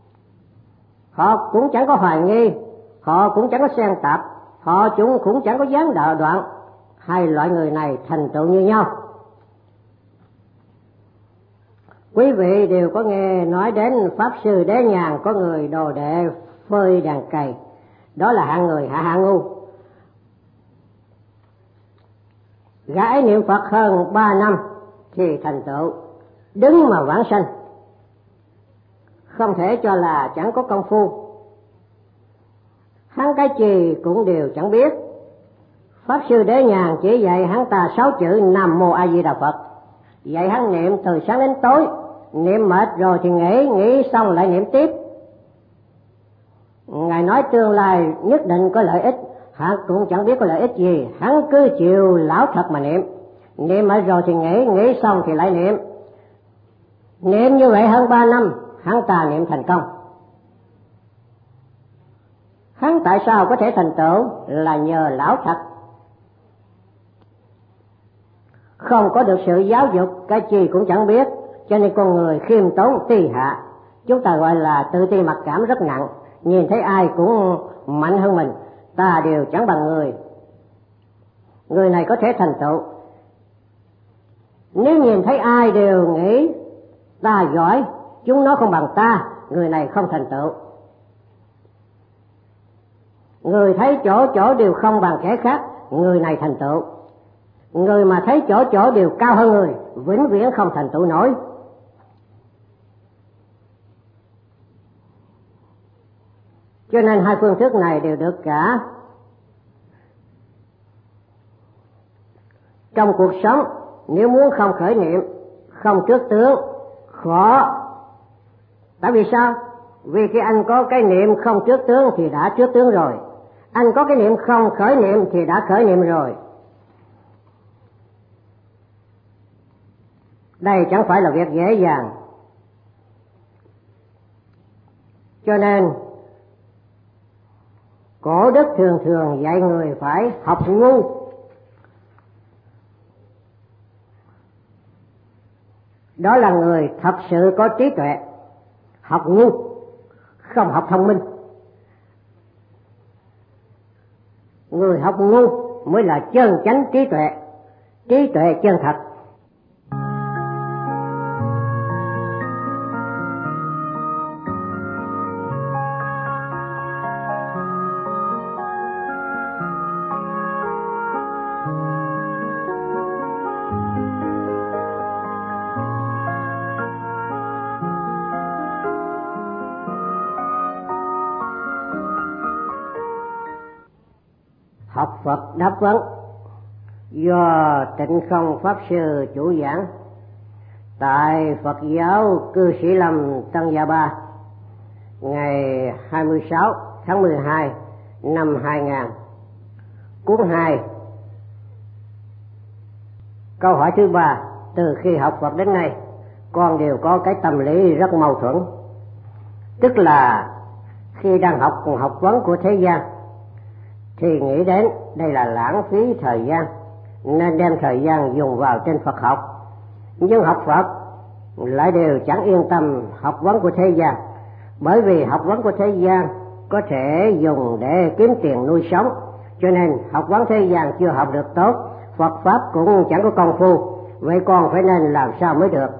Họ cũng chẳng có hoài nghi, họ cũng chẳng có xen tạp, họ chúng cũng chẳng có gián đạo đoạn. Hai loại người này thành tựu như nhau. Quý vị đều có nghe nói đến Pháp Sư Đế Nhàn có người đồ đệ phơi đàn cày. Đó là hạng người hạ hạng ngu. Gã ấy niệm Phật hơn ba năm thì thành tựu, đứng mà vãng sanh. Không thể cho là chẳng có công phu. Hắn cái gì cũng đều chẳng biết. Pháp Sư Đế Nhàn chỉ dạy hắn ta sáu chữ Nam Mô A Di Đà Phật. Dạy hắn niệm từ sáng đến tối, niệm mệt rồi thì nghỉ, nghỉ xong lại niệm tiếp. Ngài nói tương lai nhất định có lợi ích, hắn cũng chẳng biết có lợi ích gì, hắn cứ chịu lão thật mà niệm. Niệm mệt rồi thì nghỉ, nghỉ xong thì lại niệm. Niệm như vậy hơn ba năm, hắn ta niệm thành công. Hắn tại sao có thể thành tựu là nhờ lão thật. Không có được sự giáo dục, cái gì cũng chẳng biết, cho nên con người khiêm tốn ti hạ. Chúng ta gọi là tự ti mặc cảm rất nặng, nhìn thấy ai cũng mạnh hơn mình, ta đều chẳng bằng người. Người này có thể thành tựu. Nếu nhìn thấy ai đều nghĩ ta giỏi, chúng nó không bằng ta, người này không thành tựu. Người thấy chỗ chỗ đều không bằng kẻ khác, người này thành tựu. Người mà thấy chỗ chỗ đều cao hơn người, vĩnh viễn không thành tựu nổi. Cho nên hai phương thức này đều được cả. Trong cuộc sống, nếu muốn không khởi niệm, không trước tướng, khó. Tại vì sao? Vì khi anh có cái niệm không trước tướng thì đã trước tướng rồi. Anh có cái niệm không khởi niệm thì đã khởi niệm rồi. Đây chẳng phải là việc dễ dàng. Cho nên Cổ đức thường thường dạy người phải học ngu. Đó là người thật sự có trí tuệ. Học ngu, không học thông minh. Người học ngu mới là chân chánh trí tuệ, trí tuệ chân thật. Học Phật đáp vấn do Tịnh Không Pháp Sư chủ giảng tại Phật giáo Cư Sĩ Lâm Tân Gia Ba ngày hai mươi sáu tháng mười hai năm hai nghìn. Cuốn hai. Câu hỏi thứ ba: từ khi học Phật đến nay, con đều có cái tâm lý rất mâu thuẫn. Tức là khi đang học học vấn của thế gian thì nghĩ đến đây là lãng phí thời gian, nên đem thời gian dùng vào trên Phật học. Nhưng học Phật lại đều chẳng yên tâm học vấn của thế gian, bởi vì học vấn của thế gian có thể dùng để kiếm tiền nuôi sống, cho nên học vấn thế gian chưa học được tốt, Phật Pháp cũng chẳng có công phu. Vậy con phải nên làm sao mới được?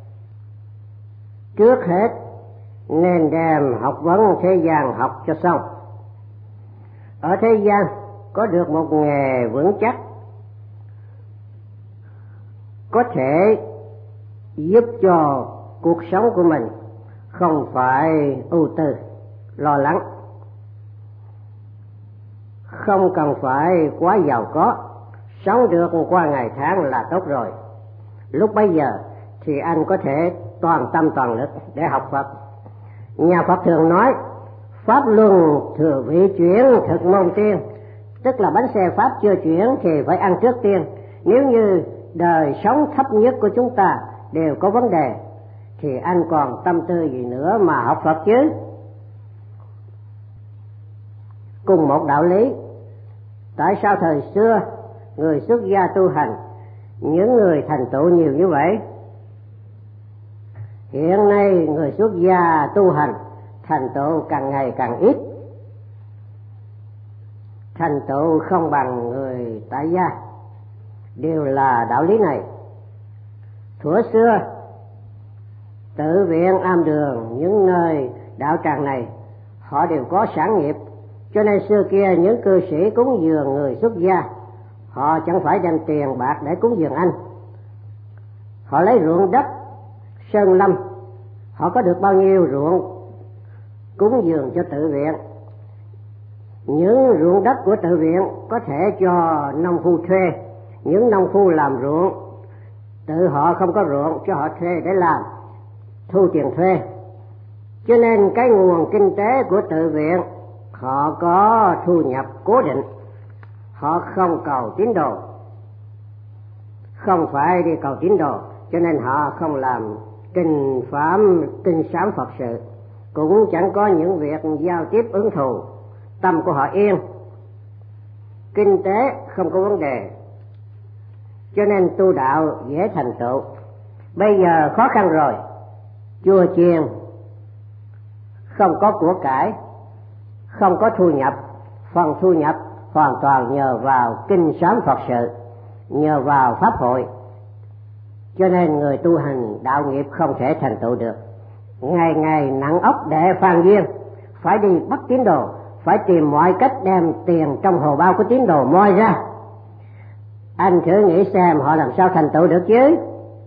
Trước hết nên đem học vấn thế gian học cho xong. Ở thế gian có được một nghề vững chắc, có thể giúp cho cuộc sống của mình không phải ưu tư, lo lắng, không cần phải quá giàu có, sống được qua ngày tháng là tốt rồi. Lúc bấy giờ thì anh có thể toàn tâm toàn lực để học Phật. Nhà Phật thường nói pháp luân thừa vị chuyển thực môn tiên, tức là bánh xe pháp chưa chuyển thì phải ăn trước tiên. Nếu như đời sống thấp nhất của chúng ta đều có vấn đề thì anh còn tâm tư gì nữa mà học Phật chứ? Cùng một đạo lý, tại sao thời xưa người xuất gia tu hành, những người thành tựu nhiều như vậy? Hiện nay người xuất gia tu hành thành tựu càng ngày càng ít, thành tựu không bằng người tại gia. Đều là đạo lý này. Thuở xưa tự viện am đường, những nơi đạo tràng này họ đều có sản nghiệp, cho nên xưa kia những cư sĩ cúng dường người xuất gia, họ chẳng phải đem tiền bạc để cúng dường anh, họ lấy ruộng đất sơn lâm, họ có được bao nhiêu ruộng cúng dường cho tự viện. Những ruộng đất của tự viện có thể cho nông phu thuê, những nông phu làm ruộng, tự họ không có ruộng cho họ thuê để làm, thu tiền thuê. Cho nên cái nguồn kinh tế của tự viện họ có thu nhập cố định, họ không cầu tín đồ, không phải đi cầu tín đồ, cho nên họ không làm kinh phạm kinh sám Phật sự, cũng chẳng có những việc giao tiếp ứng thù, tâm của họ yên, kinh tế không có vấn đề, cho nên tu đạo dễ thành tựu. Bây giờ khó khăn rồi, chùa chiền không có của cải, không có thu nhập, phần thu nhập hoàn toàn nhờ vào kinh sám Phật sự, nhờ vào pháp hội, cho nên người tu hành đạo nghiệp không thể thành tựu được. Ngày ngày nặng ốc để phàn duyên, phải đi bắt tín đồ, phải tìm mọi cách đem tiền trong hồ bao của tín đồ moi ra. Anh thử nghĩ xem họ làm sao thành tựu được chứ?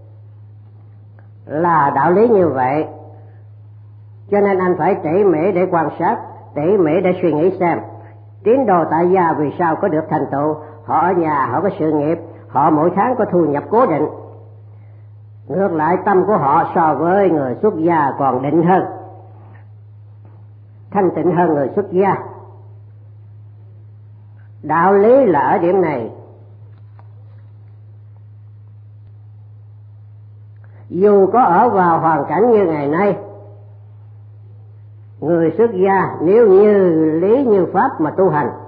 Là đạo lý như vậy, cho nên anh phải tỉ mỉ để quan sát, tỉ mỉ để suy nghĩ xem tín đồ tại gia vì sao có được thành tựu. Họ ở nhà họ có sự nghiệp, họ mỗi tháng có thu nhập cố định, ngược lại tâm của họ so với người xuất gia còn định hơn, thanh tịnh hơn người xuất gia. Đạo lý là ở điểm này. Dù có ở vào hoàn cảnh như ngày nay, người xuất gia nếu như lý như pháp mà tu hành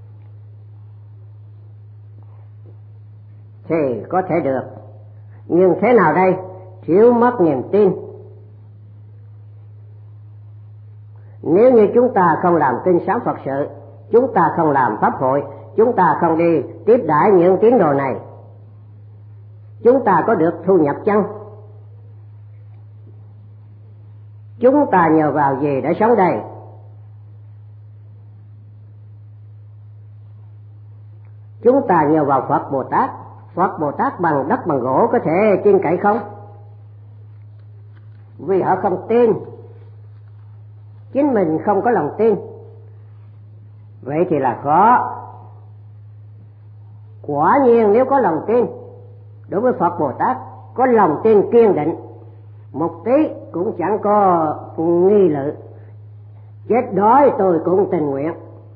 thì có thể được. Nhưng thế nào đây? Thiếu mất niềm tin. Nếu như chúng ta không làm kinh sám Phật sự, chúng ta không làm pháp hội, chúng ta không đi tiếp đãi những tín đồ này, chúng ta có được thu nhập chăng? Chúng ta nhờ vào gì để sống đây? Chúng ta nhờ vào Phật Bồ Tát. Phật Bồ Tát bằng đất bằng gỗ có thể tin cậy không? Vì họ không tin, chính mình không có lòng tin, vậy thì là khó. Quả nhiên nếu có lòng tin đối với Phật Bồ Tát, có lòng tin kiên định, một tí cũng chẳng có nghi lự, chết đói tôi cũng tình nguyện.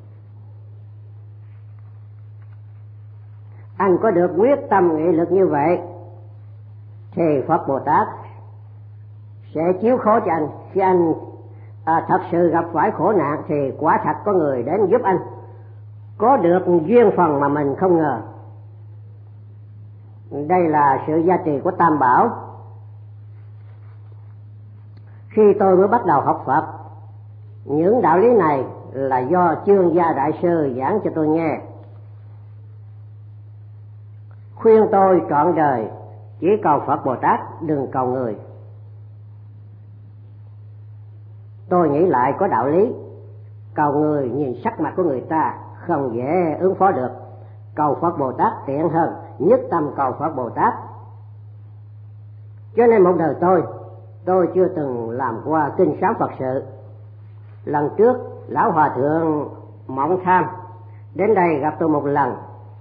Anh có được quyết tâm nghị lực như vậy thì Phật Bồ Tát sẽ chiếu khổ cho anh. Khi anh à, thật sự gặp phải khổ nạn thì quả thật có người đến giúp anh, có được duyên phần mà mình không ngờ. Đây là sự giá trị của Tam Bảo. Khi tôi mới bắt đầu học Phật, những đạo lý này là do Chương Gia Đại Sư giảng cho tôi nghe, khuyên tôi trọn đời chỉ cầu Phật Bồ Tát, đừng cầu người. Tôi nghĩ lại có đạo lý, cầu người nhìn sắc mặt của người ta không dễ ứng phó được, cầu Phật Bồ Tát tiện hơn, nhất tâm cầu Phật Bồ Tát. Cho nên một đời tôi, tôi chưa từng làm qua kinh sám Phật sự. Lần trước lão hòa thượng Mộng Tham đến đây gặp tôi một lần.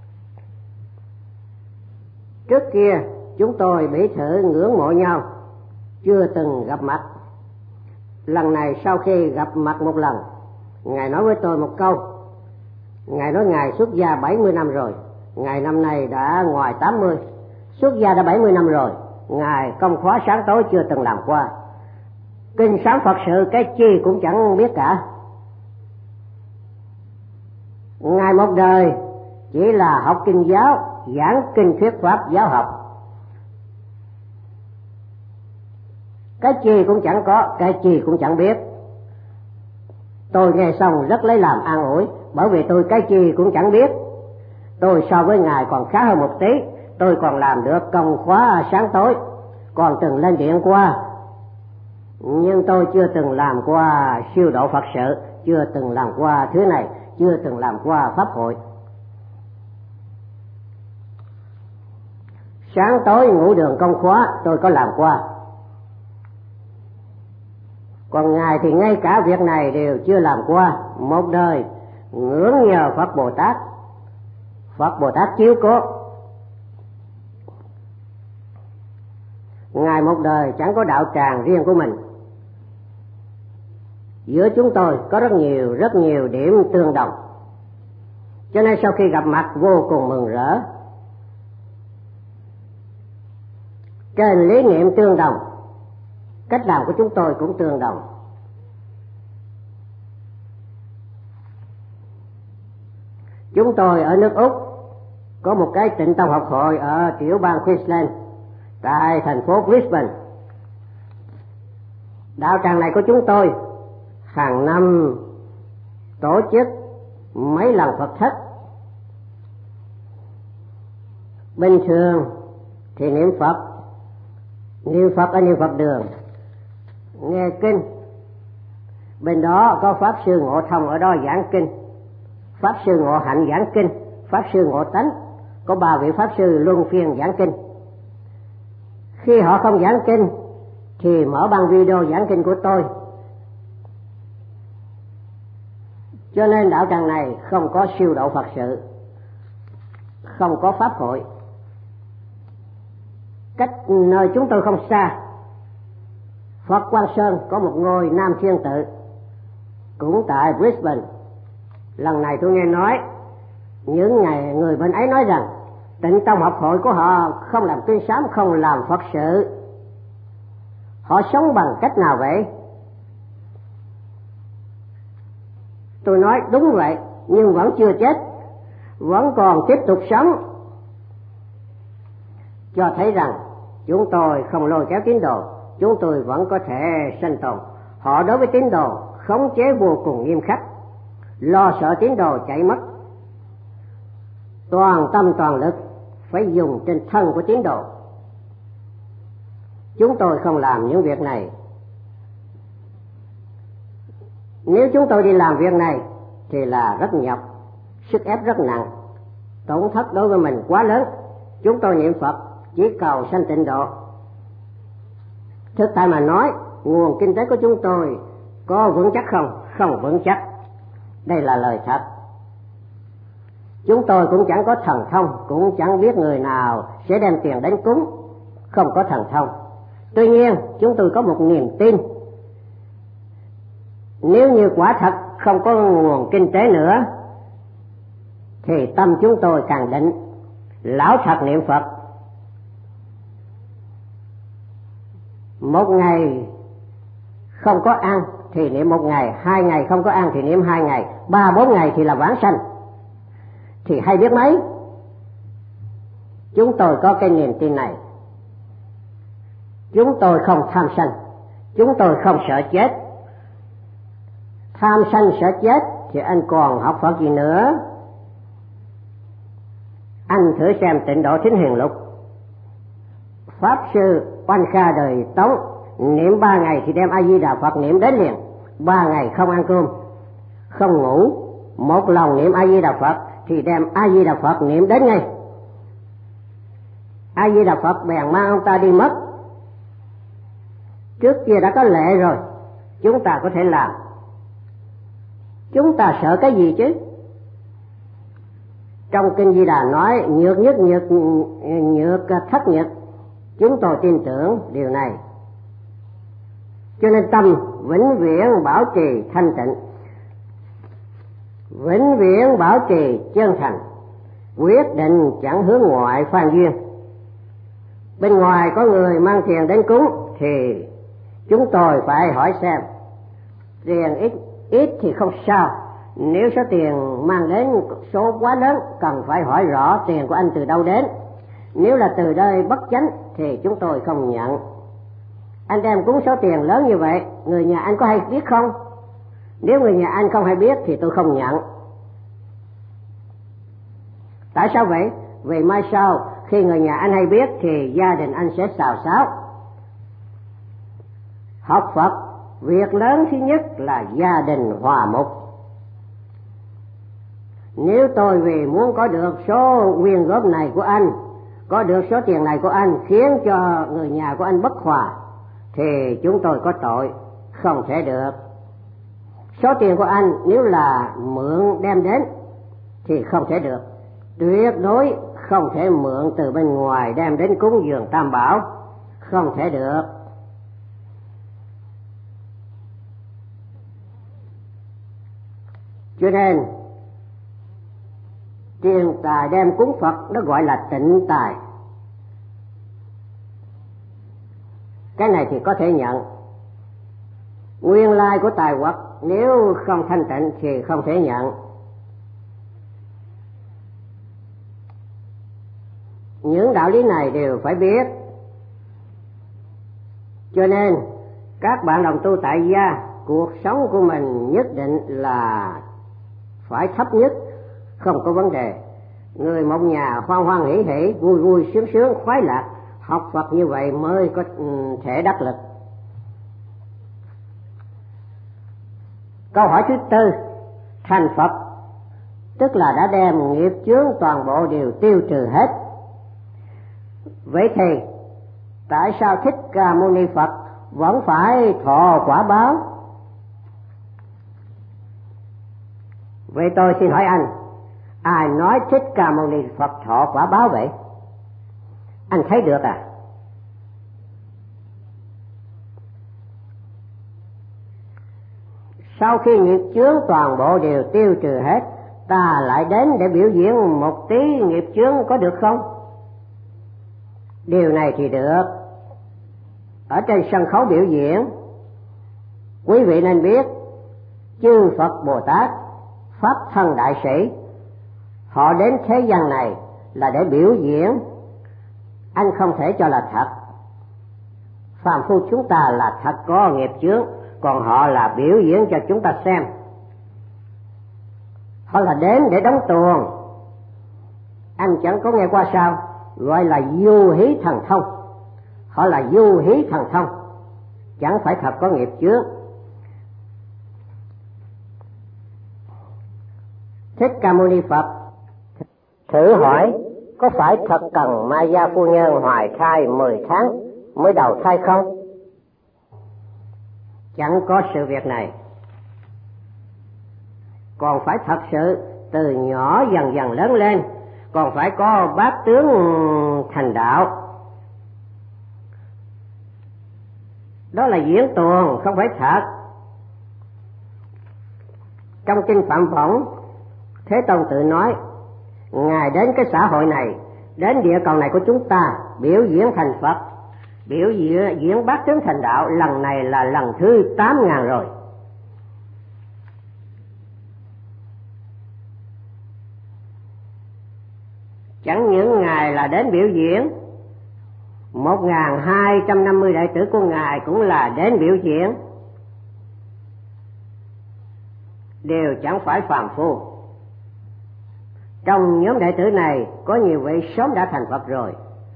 Trước kia chúng tôi bị thử ngưỡng mộ nhau, chưa từng gặp mặt. Lần này sau khi gặp mặt một lần, Ngài nói với tôi một câu. Ngài nói Ngài xuất gia bảy mươi năm rồi, Ngài năm nay đã ngoài tám mươi, xuất gia đã bảy mươi năm rồi, Ngài công khóa sáng tối chưa từng làm qua, kinh sám Phật sự cái chi cũng chẳng biết cả. Ngài một đời chỉ là học kinh giáo, giảng kinh thuyết pháp giáo học, cái chi cũng chẳng có, cái chi cũng chẳng biết. Tôi nghe xong rất lấy làm an ủi, bởi vì tôi cái chi cũng chẳng biết. Tôi so với Ngài còn khá hơn một tí, tôi còn làm được công khóa sáng tối, còn từng lên điện qua. Nhưng tôi chưa từng làm qua siêu độ Phật sự, chưa từng làm qua thứ này, chưa từng làm qua pháp hội. Sáng tối ngũ đường công khóa tôi có làm qua, còn Ngài thì ngay cả việc này đều chưa làm qua. Một đời ngưỡng nhờ Phật Bồ Tát, Phật Bồ Tát chiếu cố. Ngài một đời chẳng có đạo tràng riêng của mình. Giữa chúng tôi có rất nhiều rất nhiều điểm tương đồng, cho nên sau khi gặp mặt vô cùng mừng rỡ. Trên lý niệm tương đồng, cách làm của chúng tôi cũng tương đồng. Chúng tôi ở nước Úc có một cái Tịnh Tông học hội ở tiểu bang Queensland, tại thành phố Brisbane. Đạo tràng này của chúng tôi hàng năm tổ chức mấy lần Phật thất. Bình thường thì niệm Phật, niệm Phật ở niệm Phật đường, nghe kinh. Bên đó có Pháp Sư Ngộ Thông ở đó giảng kinh, Pháp Sư Ngộ Hạnh giảng kinh, Pháp Sư Ngộ Tánh, có ba vị Pháp Sư luân phiên giảng kinh. Khi họ không giảng kinh thì mở băng video giảng kinh của tôi. Cho nên đạo tràng này không có siêu độ Phật sự, không có pháp hội. Cách nơi chúng tôi không xa, Phật Quang Sơn có một ngôi Nam Thiên Tự, cũng tại Brisbane. Lần này tôi nghe nói những ngày người bên ấy nói rằng Tịnh Tông học hội của họ không làm kinh sám, không làm Phật sự. Họ sống bằng cách nào vậy? Tôi nói đúng vậy, nhưng vẫn chưa chết, vẫn còn tiếp tục sống, cho thấy rằng chúng tôi không lôi kéo tín đồ, chúng tôi vẫn có thể sinh tồn. Họ đối với tín đồ khống chế vô cùng nghiêm khắc, lo sợ tín đồ chạy mất, toàn tâm toàn lực phải dùng trên thân của tín đồ. Chúng tôi không làm những việc này. Nếu chúng tôi đi làm việc này thì là rất nhọc, sức ép rất nặng, tổn thất đối với mình quá lớn. Chúng tôi niệm Phật chỉ cầu sanh tịnh độ. Thực tại mà nói, nguồn kinh tế của chúng tôi có vững chắc không? Không vững chắc. Đây là lời thật. Chúng tôi cũng chẳng có thần thông, cũng chẳng biết người nào sẽ đem tiền đến cúng, không có thần thông. Tuy nhiên, chúng tôi có một niềm tin. Nếu như quả thật không có nguồn kinh tế nữa, thì tâm chúng tôi càng định. Lão thật niệm Phật, một ngày không có ăn thì niệm một ngày, hai ngày không có ăn thì niệm hai ngày, ba bốn ngày thì là vãng sanh. Thì hay biết mấy. Chúng tôi có cái niềm tin này. Chúng tôi không tham sân, chúng tôi không sợ chết. Tham sân sợ chết thì anh còn học Phật gì nữa. Anh thử xem Tịnh Độ Thính Hiền Lục, Pháp Sư Oanh Kha đời Tống niệm ba ngày thì đem A Di Đà Phật niệm đến liền, ba ngày không ăn cơm, không ngủ, một lòng niệm A Di Đà Phật thì đem A Di Đà Phật niệm đến ngay. A Di Đà Phật bèn mang ông ta đi mất. Trước kia đã có lệ rồi, chúng ta có thể làm. Chúng ta sợ cái gì chứ? Trong Kinh Di Đà nói nhược nhất nhược nhược thất nhật, chúng tôi tin tưởng điều này. Cho nên tâm vĩnh viễn bảo trì thanh tịnh, vĩnh viễn bảo trì chân thành, quyết định chẳng hướng ngoại phan duyên. Bên ngoài có người mang tiền đến cúng thì chúng tôi phải hỏi xem tiền ít ít thì không sao, nếu số tiền mang đến số quá lớn cần phải hỏi rõ tiền của anh từ đâu đến. Nếu là từ nơi bất chánh thì chúng tôi không nhận. Anh đem cúng số tiền lớn như vậy, người nhà anh có hay biết không? Nếu người nhà anh không hay biết thì tôi không nhận. Tại sao vậy? Vì mai sau khi người nhà anh hay biết thì gia đình anh sẽ xào xáo. Học Phật, việc lớn thứ nhất là gia đình hòa mục. Nếu tôi vì muốn có được số quyên góp này của anh, có được số tiền này của anh khiến cho người nhà của anh bất hòa, thì chúng tôi có tội, không thể được. Số tiền của anh nếu là mượn đem đến thì không thể được. Tuyệt đối không thể mượn từ bên ngoài đem đến cúng dường Tam Bảo, không thể được. Cho nên tiền tài đem cúng Phật nó gọi là tịnh tài. Cái này thì có thể nhận. Nguyên lai của tài vật nếu không thanh tịnh thì không thể nhận. Những đạo lý này đều phải biết. Cho nên các bạn đồng tu tại gia, cuộc sống của mình nhất định là phải thấp nhất, không có vấn đề. Người một nhà hoan hoan hỷ hỷ, vui vui sướng sướng khoái lạc, học Phật như vậy mới có thể đắc lực. Câu hỏi thứ tư, thành Phật tức là đã đem nghiệp chướng toàn bộ đều tiêu trừ hết. Vậy thì tại sao Thích Ca Mâu Ni Phật vẫn phải thọ quả báo? Vậy tôi xin hỏi anh, ai nói Thích Ca Mâu Ni Phật thọ quả báo vậy? Anh thấy được à? Sau khi nghiệp chướng toàn bộ đều tiêu trừ hết, ta lại đến để biểu diễn một tí nghiệp chướng có được không? Điều này thì được. Ở trên sân khấu biểu diễn, quý vị nên biết chư Phật Bồ Tát, Pháp Thân Đại Sĩ, họ đến thế gian này là để biểu diễn. Anh không thể cho là thật. Phàm phu chúng ta là thật có nghiệp chướng, còn họ là biểu diễn cho chúng ta xem. Họ là đến để đóng tuồng. Anh chẳng có nghe qua sao? Gọi là du hí thần thông. Họ là du hí thần thông, chẳng phải thật có nghiệp chướng. Thích Ca Mâu Ni Phật thử hỏi, có phải thật cần Ma Gia phu nhân hoài thai mười tháng mới đầu thai không? Chẳng có sự việc này. Còn phải thật sự từ nhỏ dần dần lớn lên, còn phải có bát tướng thành đạo. Đó là diễn tuồng, không phải thật. Trong kinh Phạm Võng, Thế Tôn tự nói, Ngài đến cái xã hội này, đến địa cầu này của chúng ta, biểu diễn thành Phật, biểu diễn, diễn bát tướng thành đạo, lần này là lần thứ tám ngàn rồi. Chẳng những Ngài là đến biểu diễn, một nghìn hai trăm năm mươi đệ tử của Ngài cũng là đến biểu diễn, đều chẳng phải phàm phu. Trong nhóm đệ tử này có nhiều vị sớm đã thành Phật rồi,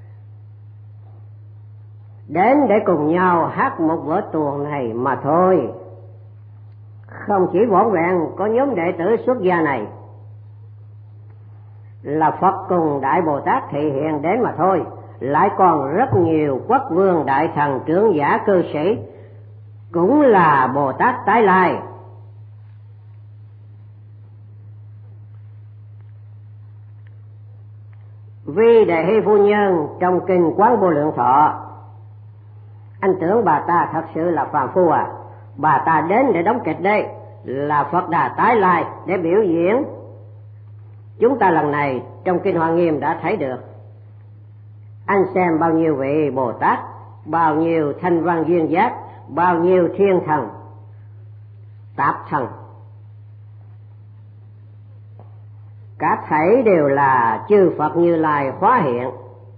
đến để cùng nhau hát một vở tuồng này mà thôi. Không chỉ vỏn vẹn có nhóm đệ tử xuất gia này là Phật cùng Đại Bồ Tát thị hiện đến mà thôi, lại còn rất nhiều quốc vương, đại thần, trưởng giả, cư sĩ cũng là Bồ Tát tái lai. Vi Đề Hy phu nhân trong kinh Quán Vô Lượng Thọ, anh tưởng bà ta thật sự là phàm phu à? Bà ta đến để đóng kịch đây, là Phật Đà tái lai để biểu diễn. Chúng ta lần này trong kinh Hoa Nghiêm đã thấy được. Anh xem bao nhiêu vị Bồ Tát, bao nhiêu thanh văn duyên giác, bao nhiêu thiên thần, tạp thần, cả thảy đều là chư Phật Như Lai hóa hiện,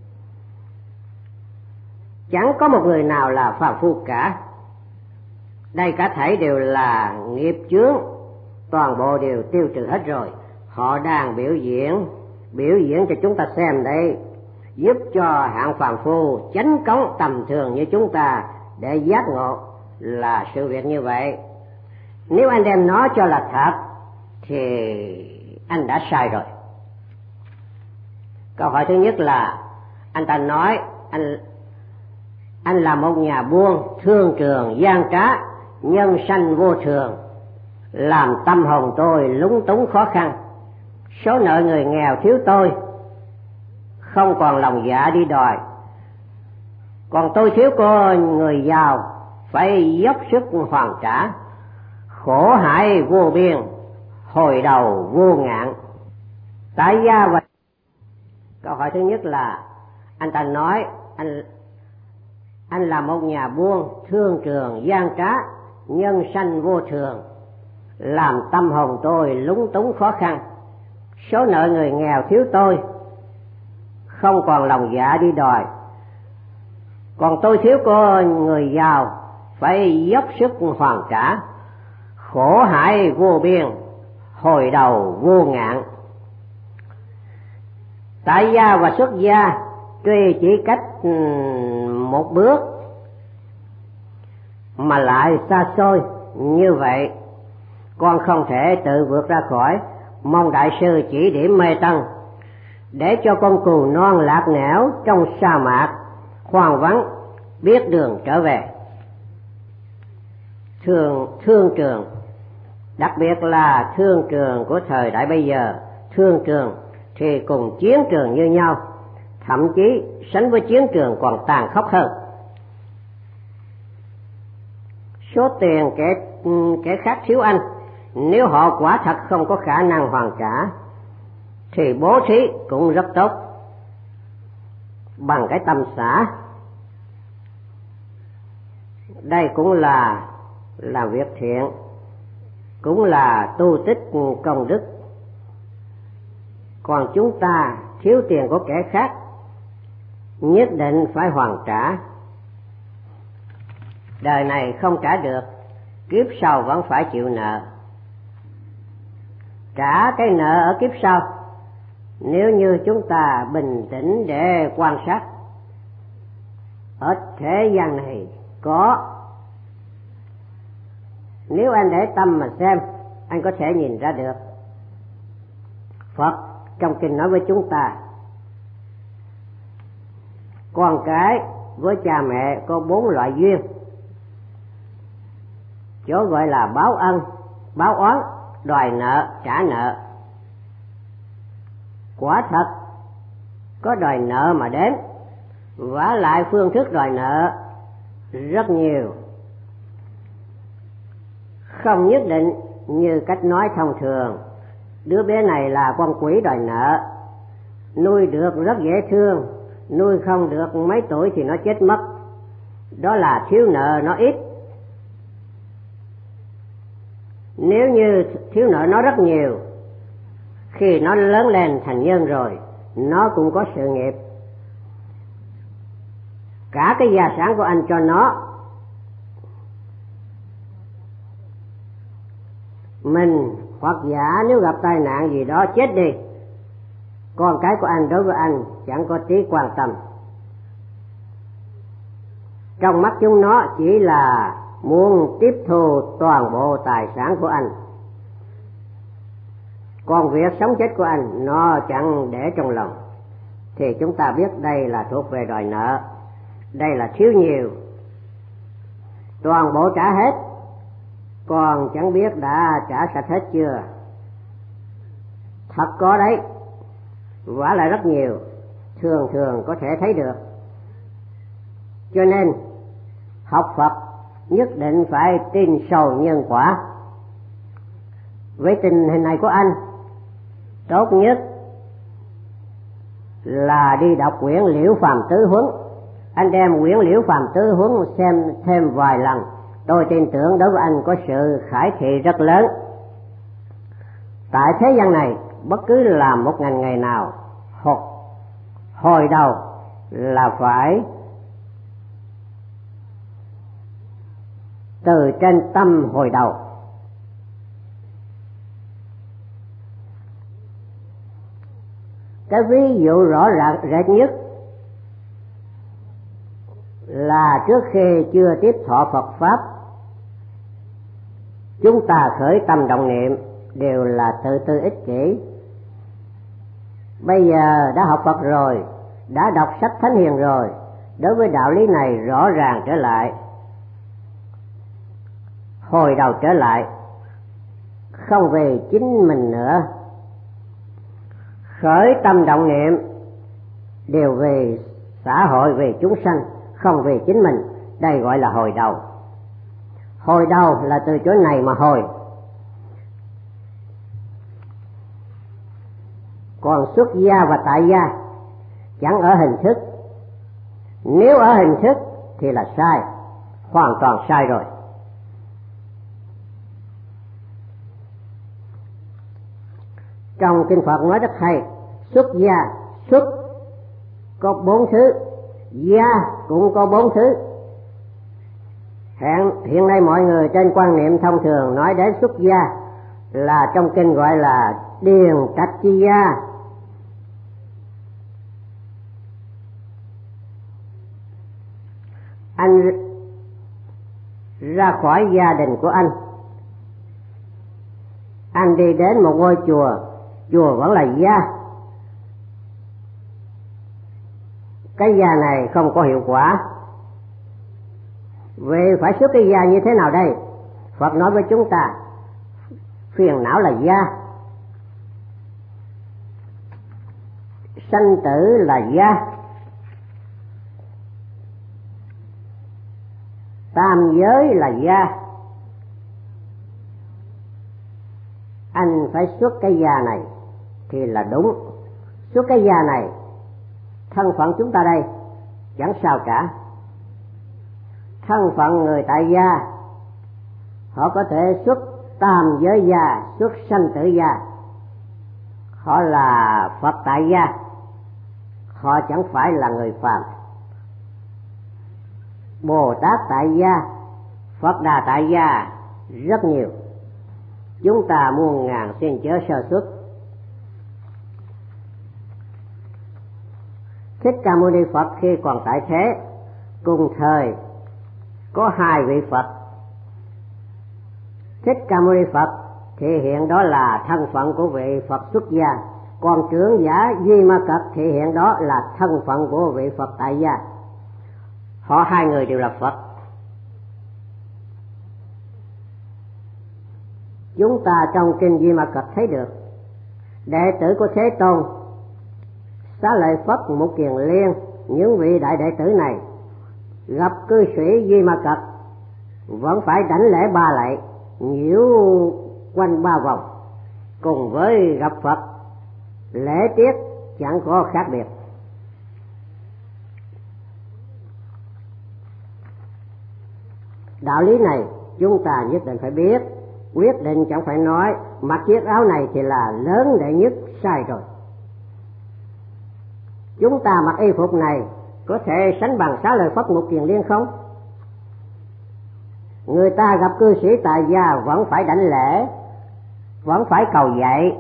chẳng có một người nào là phàm phu cả. Đây cả thảy đều là nghiệp chướng, toàn bộ đều tiêu trừ hết rồi. Họ đang biểu diễn, biểu diễn cho chúng ta xem đây, giúp cho hạng phàm phu chánh cống tầm thường như chúng ta để giác ngộ, là sự việc như vậy. Nếu anh đem nó cho là thật thì anh đã sai rồi. Câu hỏi thứ nhất là anh ta nói anh anh là một nhà buôn thương trường gian trá, nhân sanh vô thường, làm tâm hồn tôi lúng túng khó khăn, số nợ người nghèo thiếu tôi, không còn lòng dạ đi đòi, còn tôi thiếu cô người giàu phải dốc sức hoàn trả, khổ hại vô biên, hồi đầu vô ngạn. Tại gia và câu hỏi thứ nhất là anh ta nói anh anh là một nhà buôn thương trường gian trá, nhân sanh vô thường, làm tâm hồn tôi lúng túng khó khăn, số nợ người nghèo thiếu tôi, không còn lòng dạ đi đòi, còn tôi thiếu cô người giàu phải dốc sức hoàn trả, khổ hại vô biên, hồi đầu vô ngạn. Tại gia và xuất gia tuy chỉ cách một bước mà lại xa xôi như vậy, con không thể tự vượt ra khỏi, mong đại sư chỉ điểm mê tân để cho con cừu non lạc nẻo trong sa mạc hoang vắng biết đường trở về. Thương thương trường, đặc biệt là thương trường của thời đại bây giờ, thương trường thì cùng chiến trường như nhau, thậm chí sánh với chiến trường còn tàn khốc hơn. Số tiền kẻ kẻ khác thiếu anh, nếu họ quả thật không có khả năng hoàn trả thì bố thí cũng rất tốt, bằng cái tâm xả. Đây cũng là làm việc thiện, cũng là tu tích công đức. Còn chúng ta thiếu tiền của kẻ khác, nhất định phải hoàn trả. Đời này không trả được, kiếp sau vẫn phải chịu nợ. Trả cái nợ ở kiếp sau, nếu như chúng ta bình tĩnh để quan sát. Ở thế gian này có, nếu anh để tâm mà xem, anh có thể nhìn ra được. Phật trong kinh nói với chúng ta, con cái với cha mẹ có bốn loại duyên, chỗ gọi là báo ân, báo oán, đòi nợ, trả nợ. quả thật có đòi nợ mà đến, vả lại phương thức đòi nợ rất nhiều, không nhất định như cách nói thông thường. Đứa bé này là con quỷ đòi nợ, nuôi được rất dễ thương, nuôi không được mấy tuổi thì nó chết mất. Đó là thiếu nợ nó ít. Nếu như thiếu nợ nó rất nhiều, khi nó lớn lên thành nhân rồi, nó cũng có sự nghiệp. Cả cái gia sản của anh cho nó, mình hoặc giả nếu gặp tai nạn gì đó chết đi, con cái của anh đối với anh chẳng có tí quan tâm. Trong mắt chúng nó chỉ là muốn tiếp thu toàn bộ tài sản của anh, còn việc sống chết của anh nó chẳng để trong lòng. Thì chúng ta biết đây là thuộc về đòi nợ, đây là thiếu nhiều, toàn bộ trả hết, còn chẳng biết đã trả sạch hết chưa. Thật có đấy, vả lại rất nhiều, thường thường có thể thấy được. Cho nên học Phật nhất định phải tin sâu nhân quả. Với tình hình này của anh, tốt nhất là đi đọc quyển Liễu Phàm Tứ Huấn. Anh đem quyển Liễu Phàm Tứ Huấn xem thêm vài lần, tôi tin tưởng đối với anh có sự khải thị rất lớn. Tại thế gian này, bất cứ làm một ngành nghề nào, hoặc hồi đầu là phải từ trên tâm hồi đầu. Cái ví dụ rõ rệt nhất là trước khi chưa tiếp thọ Phật Pháp, chúng ta khởi tâm động niệm đều là tự tư ích kỷ. Bây giờ đã học Phật rồi, đã đọc sách Thánh Hiền rồi, đối với đạo lý này rõ ràng trở lại, hồi đầu trở lại, không về chính mình nữa. Khởi tâm động niệm đều về xã hội, về chúng sanh, không về chính mình. Đây gọi là hồi đầu. Hồi đầu là từ chỗ này mà hồi. Còn xuất gia và tại gia chẳng ở hình thức. Nếu ở hình thức thì là sai, hoàn toàn sai rồi. Trong kinh Phật nói rất hay, xuất gia, xuất có bốn thứ, gia cũng có bốn thứ. Hiện, hiện nay mọi người trên quan niệm thông thường nói đến xuất gia là trong kinh gọi là điền trạch chi gia. Anh ra khỏi gia đình của anh, anh đi đến một ngôi chùa, chùa vẫn là gia. Cái gia này không có hiệu quả. Vậy phải xuất cái gia như thế nào đây? Phật nói với chúng ta, phiền não là gia, sanh tử là gia, tam giới là gia. Anh phải xuất cái gia này thì là đúng. Xuất cái gia này, thân phận chúng ta đây chẳng sao cả. Thân phận người tại gia, họ có thể xuất tam giới gia, xuất sanh tử gia. Họ là Phật tại gia, họ chẳng phải là người phàm. Bồ Tát tại gia, Phật Đà tại gia rất nhiều. Chúng ta muôn ngàn xin chớ sơ xuất. Thích Ca Mâu Ni Phật khi còn tại thế, cùng thời có hai vị Phật. Thích Ca Mâu Ni Phật thể hiện đó là thân phận của vị Phật xuất gia, còn trưởng giả Duy Ma Cật thể hiện đó là thân phận của vị Phật tại gia. Họ hai người đều là Phật. Chúng ta trong kinh Duy Ma Cật thấy được đệ tử của Thế Tôn Xá lợi Phất Một Kiền Liên, những vị đại đệ tử này gặp cư sĩ Duy Ma Cật vẫn phải đảnh lễ ba lạy, nhiễu quanh ba vòng, cùng với gặp Phật lễ tiết chẳng có khác biệt. Đạo lý này chúng ta nhất định phải biết, quyết định chẳng phải nói mặc chiếc áo này thì là lớn đệ nhất, sai rồi. Chúng ta mặc y phục này có thể sánh bằng Xá lợi Phất Một Kiền Liên không? Người ta gặp cư sĩ tại gia vẫn phải đảnh lễ, vẫn phải cầu dạy.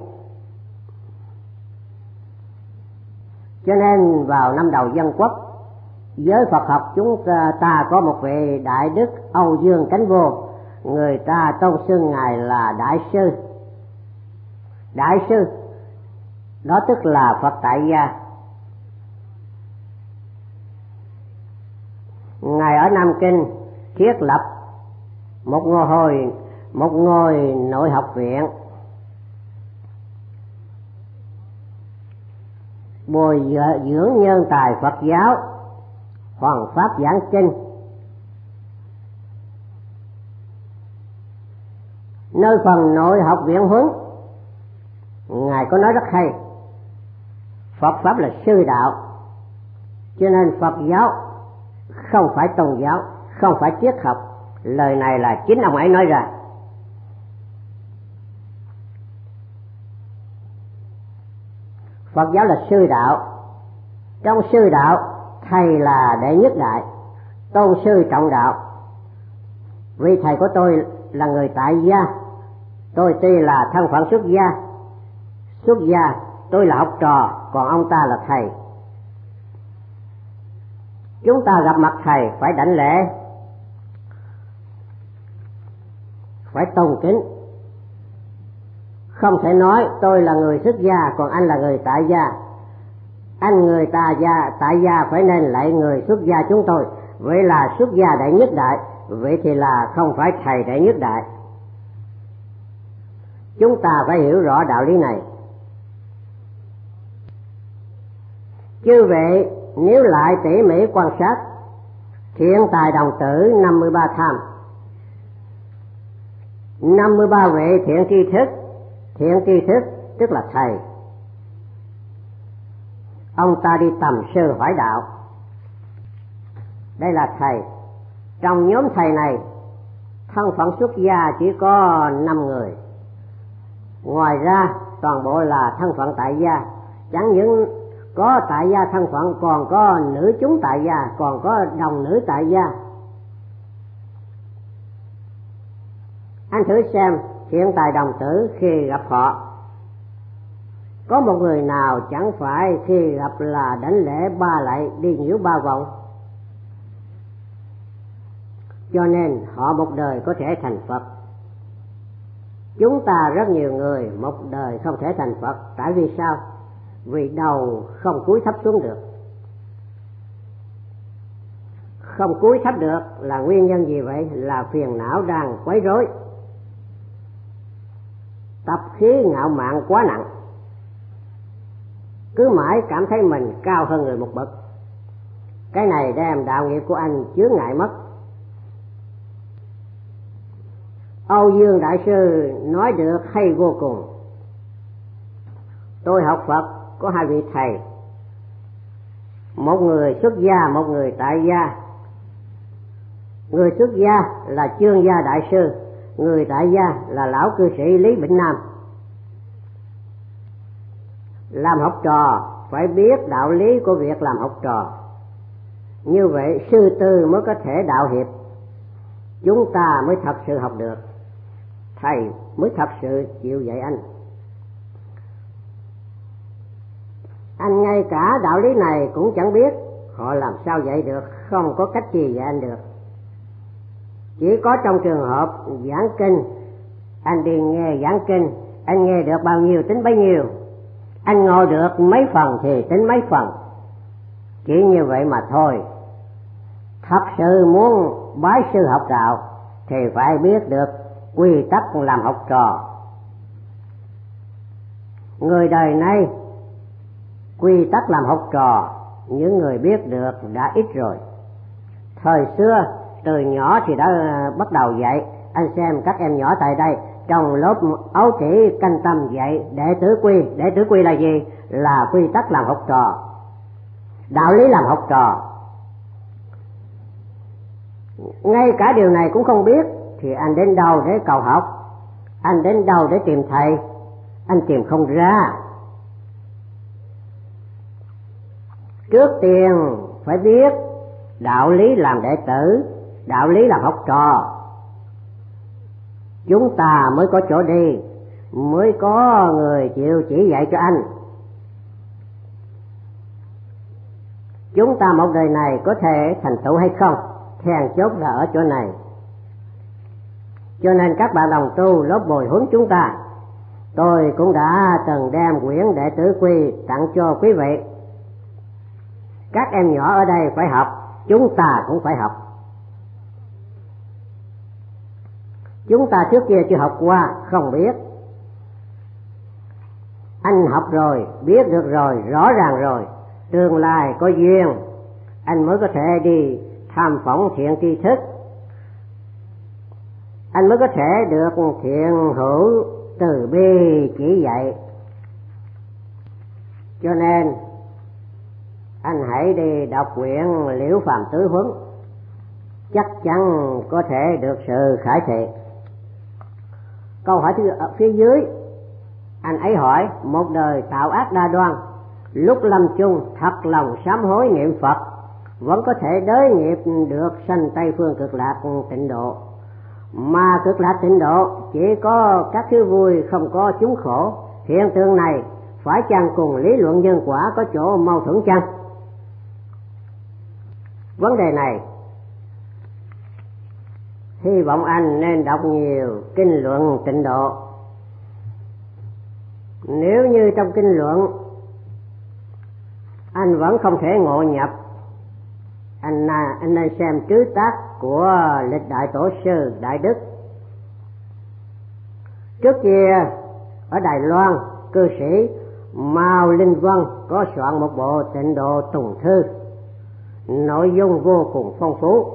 Cho nên vào năm đầu dân quốc, giới Phật học chúng ta, ta có một vị đại đức Âu Dương Cánh Vô, người ta tôn xưng ngài là đại sư. Đại sư đó tức là Phật tại gia. Ngài ở Nam Kinh thiết lập một ngôi một ngôi nội học viện, bồi dưỡng nhân tài Phật giáo, Hoàng pháp giảng kinh. Nơi phần nội học viện huấn, ngài có nói rất hay, Phật pháp là sư đạo, cho nên Phật giáo không phải tôn giáo, không phải triết học. Lời này là chính ông ấy nói ra. Phật giáo là sư đạo, trong sư đạo thầy là đệ nhất đại, tôn sư trọng đạo. Vì thầy của tôi là người tại gia, tôi tuy là thân phận xuất gia, xuất gia tôi là học trò, còn ông ta là thầy. Chúng ta gặp mặt thầy phải đảnh lễ, phải tôn kính, không thể nói tôi là người xuất gia còn anh là người tại gia. Anh người ta gia tại gia phải nên lại người xuất gia chúng tôi, vậy là xuất gia đệ nhất đại, vậy thì là không phải thầy đệ nhất đại. Chúng ta phải hiểu rõ đạo lý này. Chư vị nếu lại tỉ mỉ quan sát thiện tài đồng tử năm mươi ba tham, năm mươi ba vị thiện tri thức, thiện tri thức tức là thầy. Ông ta đi tầm sư hỏi đạo, đây là thầy. Trong nhóm thầy này, thân phận xuất gia chỉ có năm người, ngoài ra toàn bộ là thân phận tại gia. Chẳng những có tại gia thân phận, còn có nữ chúng tại gia, còn có đồng nữ tại gia. Anh thử xem thiện tài đồng tử khi gặp họ, có một người nào chẳng phải khi gặp là đảnh lễ ba lạy, đi nhiễu ba vòng? Cho nên họ một đời có thể thành Phật. Chúng ta rất nhiều người một đời không thể thành Phật. Tại vì sao? Vì đầu không cúi thấp xuống được. Không cúi thấp được là nguyên nhân gì vậy? Là phiền não đang quấy rối, tập khí ngạo mạn quá nặng, cứ mãi cảm thấy mình cao hơn người một bậc. Cái này đem đạo nghiệp của anh chướng ngại mất. Âu Dương Đại Sư nói được hay vô cùng. Tôi học Phật có hai vị thầy, một người xuất gia, một người tại gia. Người xuất gia là Chương Gia Đại Sư, người tại gia là lão cư sĩ Lý Bỉnh Nam. Làm học trò phải biết đạo lý của việc làm học trò, như vậy sư tư mới có thể đạo hiệp, chúng ta mới thật sự học được, thầy mới thật sự chịu dạy anh. Anh ngay cả đạo lý này cũng chẳng biết, họ làm sao dạy được, không có cách gì dạy anh được. Chỉ có trong trường hợp giảng kinh, anh đi nghe giảng kinh, anh nghe được bao nhiêu tính bấy nhiêu, anh ngồi được mấy phần thì tính mấy phần, chỉ như vậy mà thôi. Thật sự muốn bái sư học đạo thì phải biết được quy tắc làm học trò. Người đời nay Quy tắc làm học trò, những người biết được đã ít rồi. Thời xưa, từ nhỏ thì đã bắt đầu dạy. Anh xem các em nhỏ tại đây, trong lớp ấu chỉ canh tâm dạy đệ tử quy. Đệ tử quy là gì? Là quy tắc làm học trò, đạo lý làm học trò. Ngay cả điều này cũng không biết thì anh đến đâu để cầu học? Anh đến đâu để tìm thầy? Anh tìm không ra. Trước tiên phải biết đạo lý làm đệ tử, đạo lý làm học trò, chúng ta mới có chỗ đi, mới có người chịu chỉ dạy cho anh. Chúng ta một đời này có thể thành tựu hay không, then chốt là ở chỗ này. Cho nên các bạn đồng tu lớp bồi huấn chúng ta, tôi cũng đã từng đem quyển đệ tử quy tặng cho quý vị. Các em nhỏ ở đây phải học, chúng ta cũng phải học. Chúng ta trước kia chưa học qua, không biết. Anh học rồi, biết được rồi, rõ ràng rồi, tương lai có duyên, anh mới có thể đi tham phỏng thiện tri thức, anh mới có thể được thiện hữu từ bi chỉ dạy. Cho nên anh hãy đi đọc quyển Liễu Phàm Tứ Huấn, chắc chắn có thể được sự khải thị. Câu hỏi thứ ở phía dưới, anh ấy hỏi: một đời tạo ác đa đoan, lúc lâm chung thật lòng sám hối niệm Phật, vẫn có thể đới nghiệp được sanh Tây Phương Cực Lạc Tịnh Độ. Mà Cực Lạc Tịnh Độ chỉ có các thứ vui, không có chúng khổ. Hiện tượng này phải chăng cùng lý luận nhân quả có chỗ mâu thuẫn chăng? Vấn đề này hy vọng anh nên đọc nhiều kinh luận Tịnh Độ. Nếu như trong kinh luận anh vẫn không thể ngộ nhập, anh, anh nên xem trứ tác của lịch đại tổ sư Đại Đức. Trước kia ở Đài Loan, cư sĩ Mao Linh Vân có soạn một bộ Tịnh Độ Tùng Thư, nội dung vô cùng phong phú.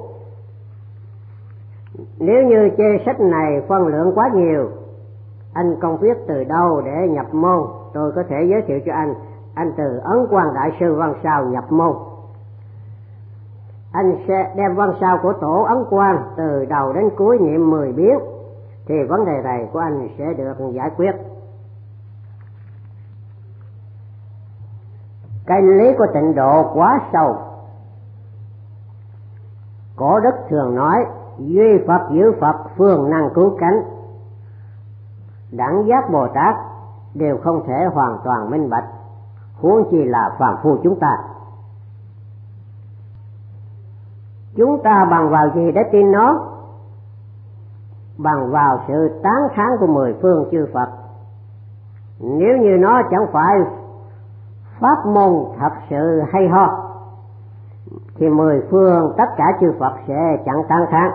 Nếu như chê sách này phân lượng quá nhiều, anh không biết từ đâu để nhập môn, tôi có thể giới thiệu cho anh. Anh từ Ấn Quang Đại Sư Văn Sao nhập môn. Anh sẽ đem văn sao của tổ Ấn Quang từ đầu đến cuối niệm mười biến, thì vấn đề này của anh sẽ được giải quyết. Cái lý của Tịnh Độ quá sâu. Cổ đức thường nói: duy Phật giữ Phật, phương năng cứu cánh. Đẳng giác Bồ Tát đều không thể hoàn toàn minh bạch, huống chi là phàm phu chúng ta. Chúng ta bằng vào gì để tin nó? Bằng vào sự tán thán của mười phương chư Phật. Nếu như nó chẳng phải pháp môn thật sự hay ho, thì mười phương tất cả chư Phật sẽ chẳng tán thán.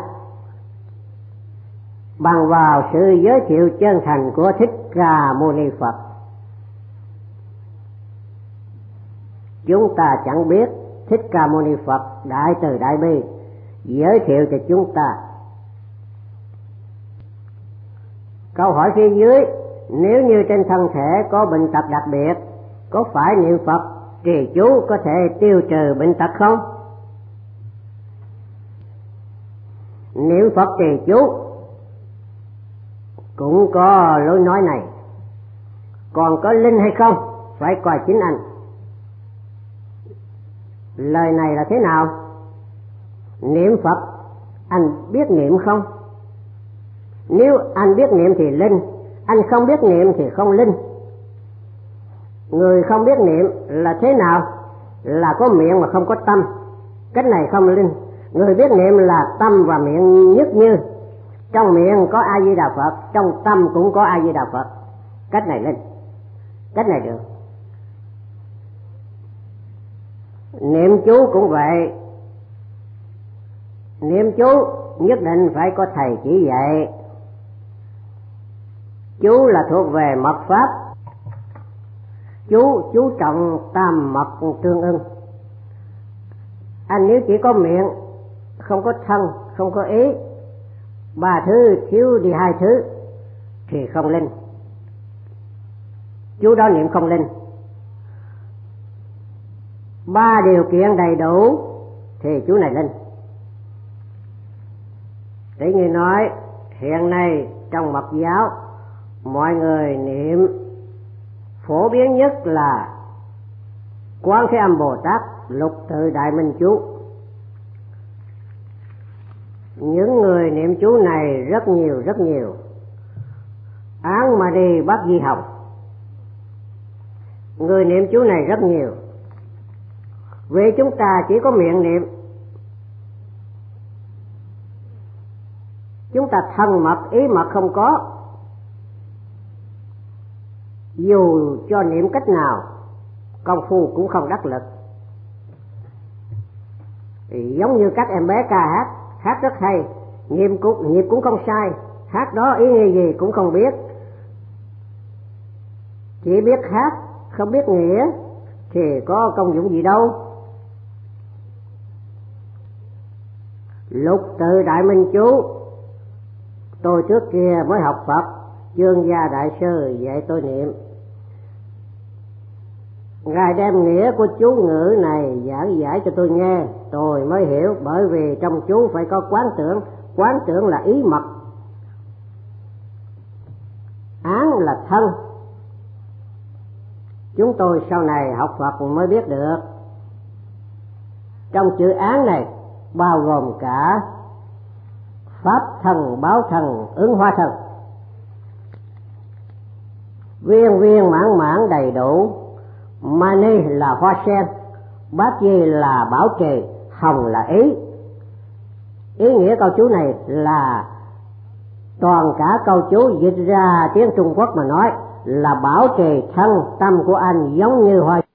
Bằng vào sự giới thiệu chân thành của Thích Ca Mâu Ni Phật, chúng ta chẳng biết Thích Ca Mâu Ni Phật đại từ đại bi giới thiệu cho chúng ta. Câu hỏi phía dưới: nếu như trên thân thể có bệnh tật đặc biệt, có phải niệm Phật trì chú có thể tiêu trừ bệnh tật không? Niệm Phật trì chú cũng có lối nói này, còn có linh hay không phải coi chính anh. Lời này là thế nào? Niệm Phật, anh biết niệm không? Nếu anh biết niệm thì linh, anh không biết niệm thì không linh. Người không biết niệm là thế nào? Là có miệng mà không có tâm, cách này không linh. Người biết niệm là tâm và miệng nhất như, trong miệng có A Di Đà Phật, trong tâm cũng có A Di Đà Phật, cách này linh, cách này được. Niệm chú cũng vậy. Niệm chú nhất định phải có thầy chỉ dạy. Chú là thuộc về mật pháp. chú chú trọng tam mật tương ưng. Anh nếu chỉ có miệng, không có thân, không có ý, ba thứ thiếu đi hai thứ thì không linh. Chú đó niệm không linh. Ba điều kiện đầy đủ thì chú này linh. Tỷ như nói hiện nay trong Mật giáo mọi người niệm phổ biến nhất là Quán Thế Âm Bồ Tát Lục Tự Đại Minh chú. Những người niệm chú này rất nhiều rất nhiều. Án mà đi Bát Di Hồng, người niệm chú này rất nhiều. Vì chúng ta chỉ có miệng niệm, chúng ta thân mật ý mật không có, dù cho niệm cách nào công phu cũng không đắc lực. Thì giống như các em bé ca hát, hát rất hay, nhịp cũng, nhịp cũng không sai, hát đó ý nghĩa gì cũng không biết, chỉ biết hát không biết nghĩa thì có công dụng gì đâu. Lục Tự Đại Minh chú tôi trước kia mới học Phật, Dương Gia Đại Sư dạy tôi niệm. Ngài đem nghĩa của chú ngữ này giảng giải cho tôi nghe, tôi mới hiểu. Bởi vì trong chú phải có quán tưởng, quán tưởng là ý mật, án là thân. Chúng tôi sau này học Phật mới biết được, trong chữ án này bao gồm cả pháp thần, báo thần, ứng hóa thần, viên viên mãn mãn đầy đủ. Mani là hoa sen, bát di là bảo trì, hồng là ý. Ý nghĩa câu chú này là toàn cả câu chú dịch ra tiếng Trung Quốc mà nói là bảo trì thân tâm của anh giống như hoa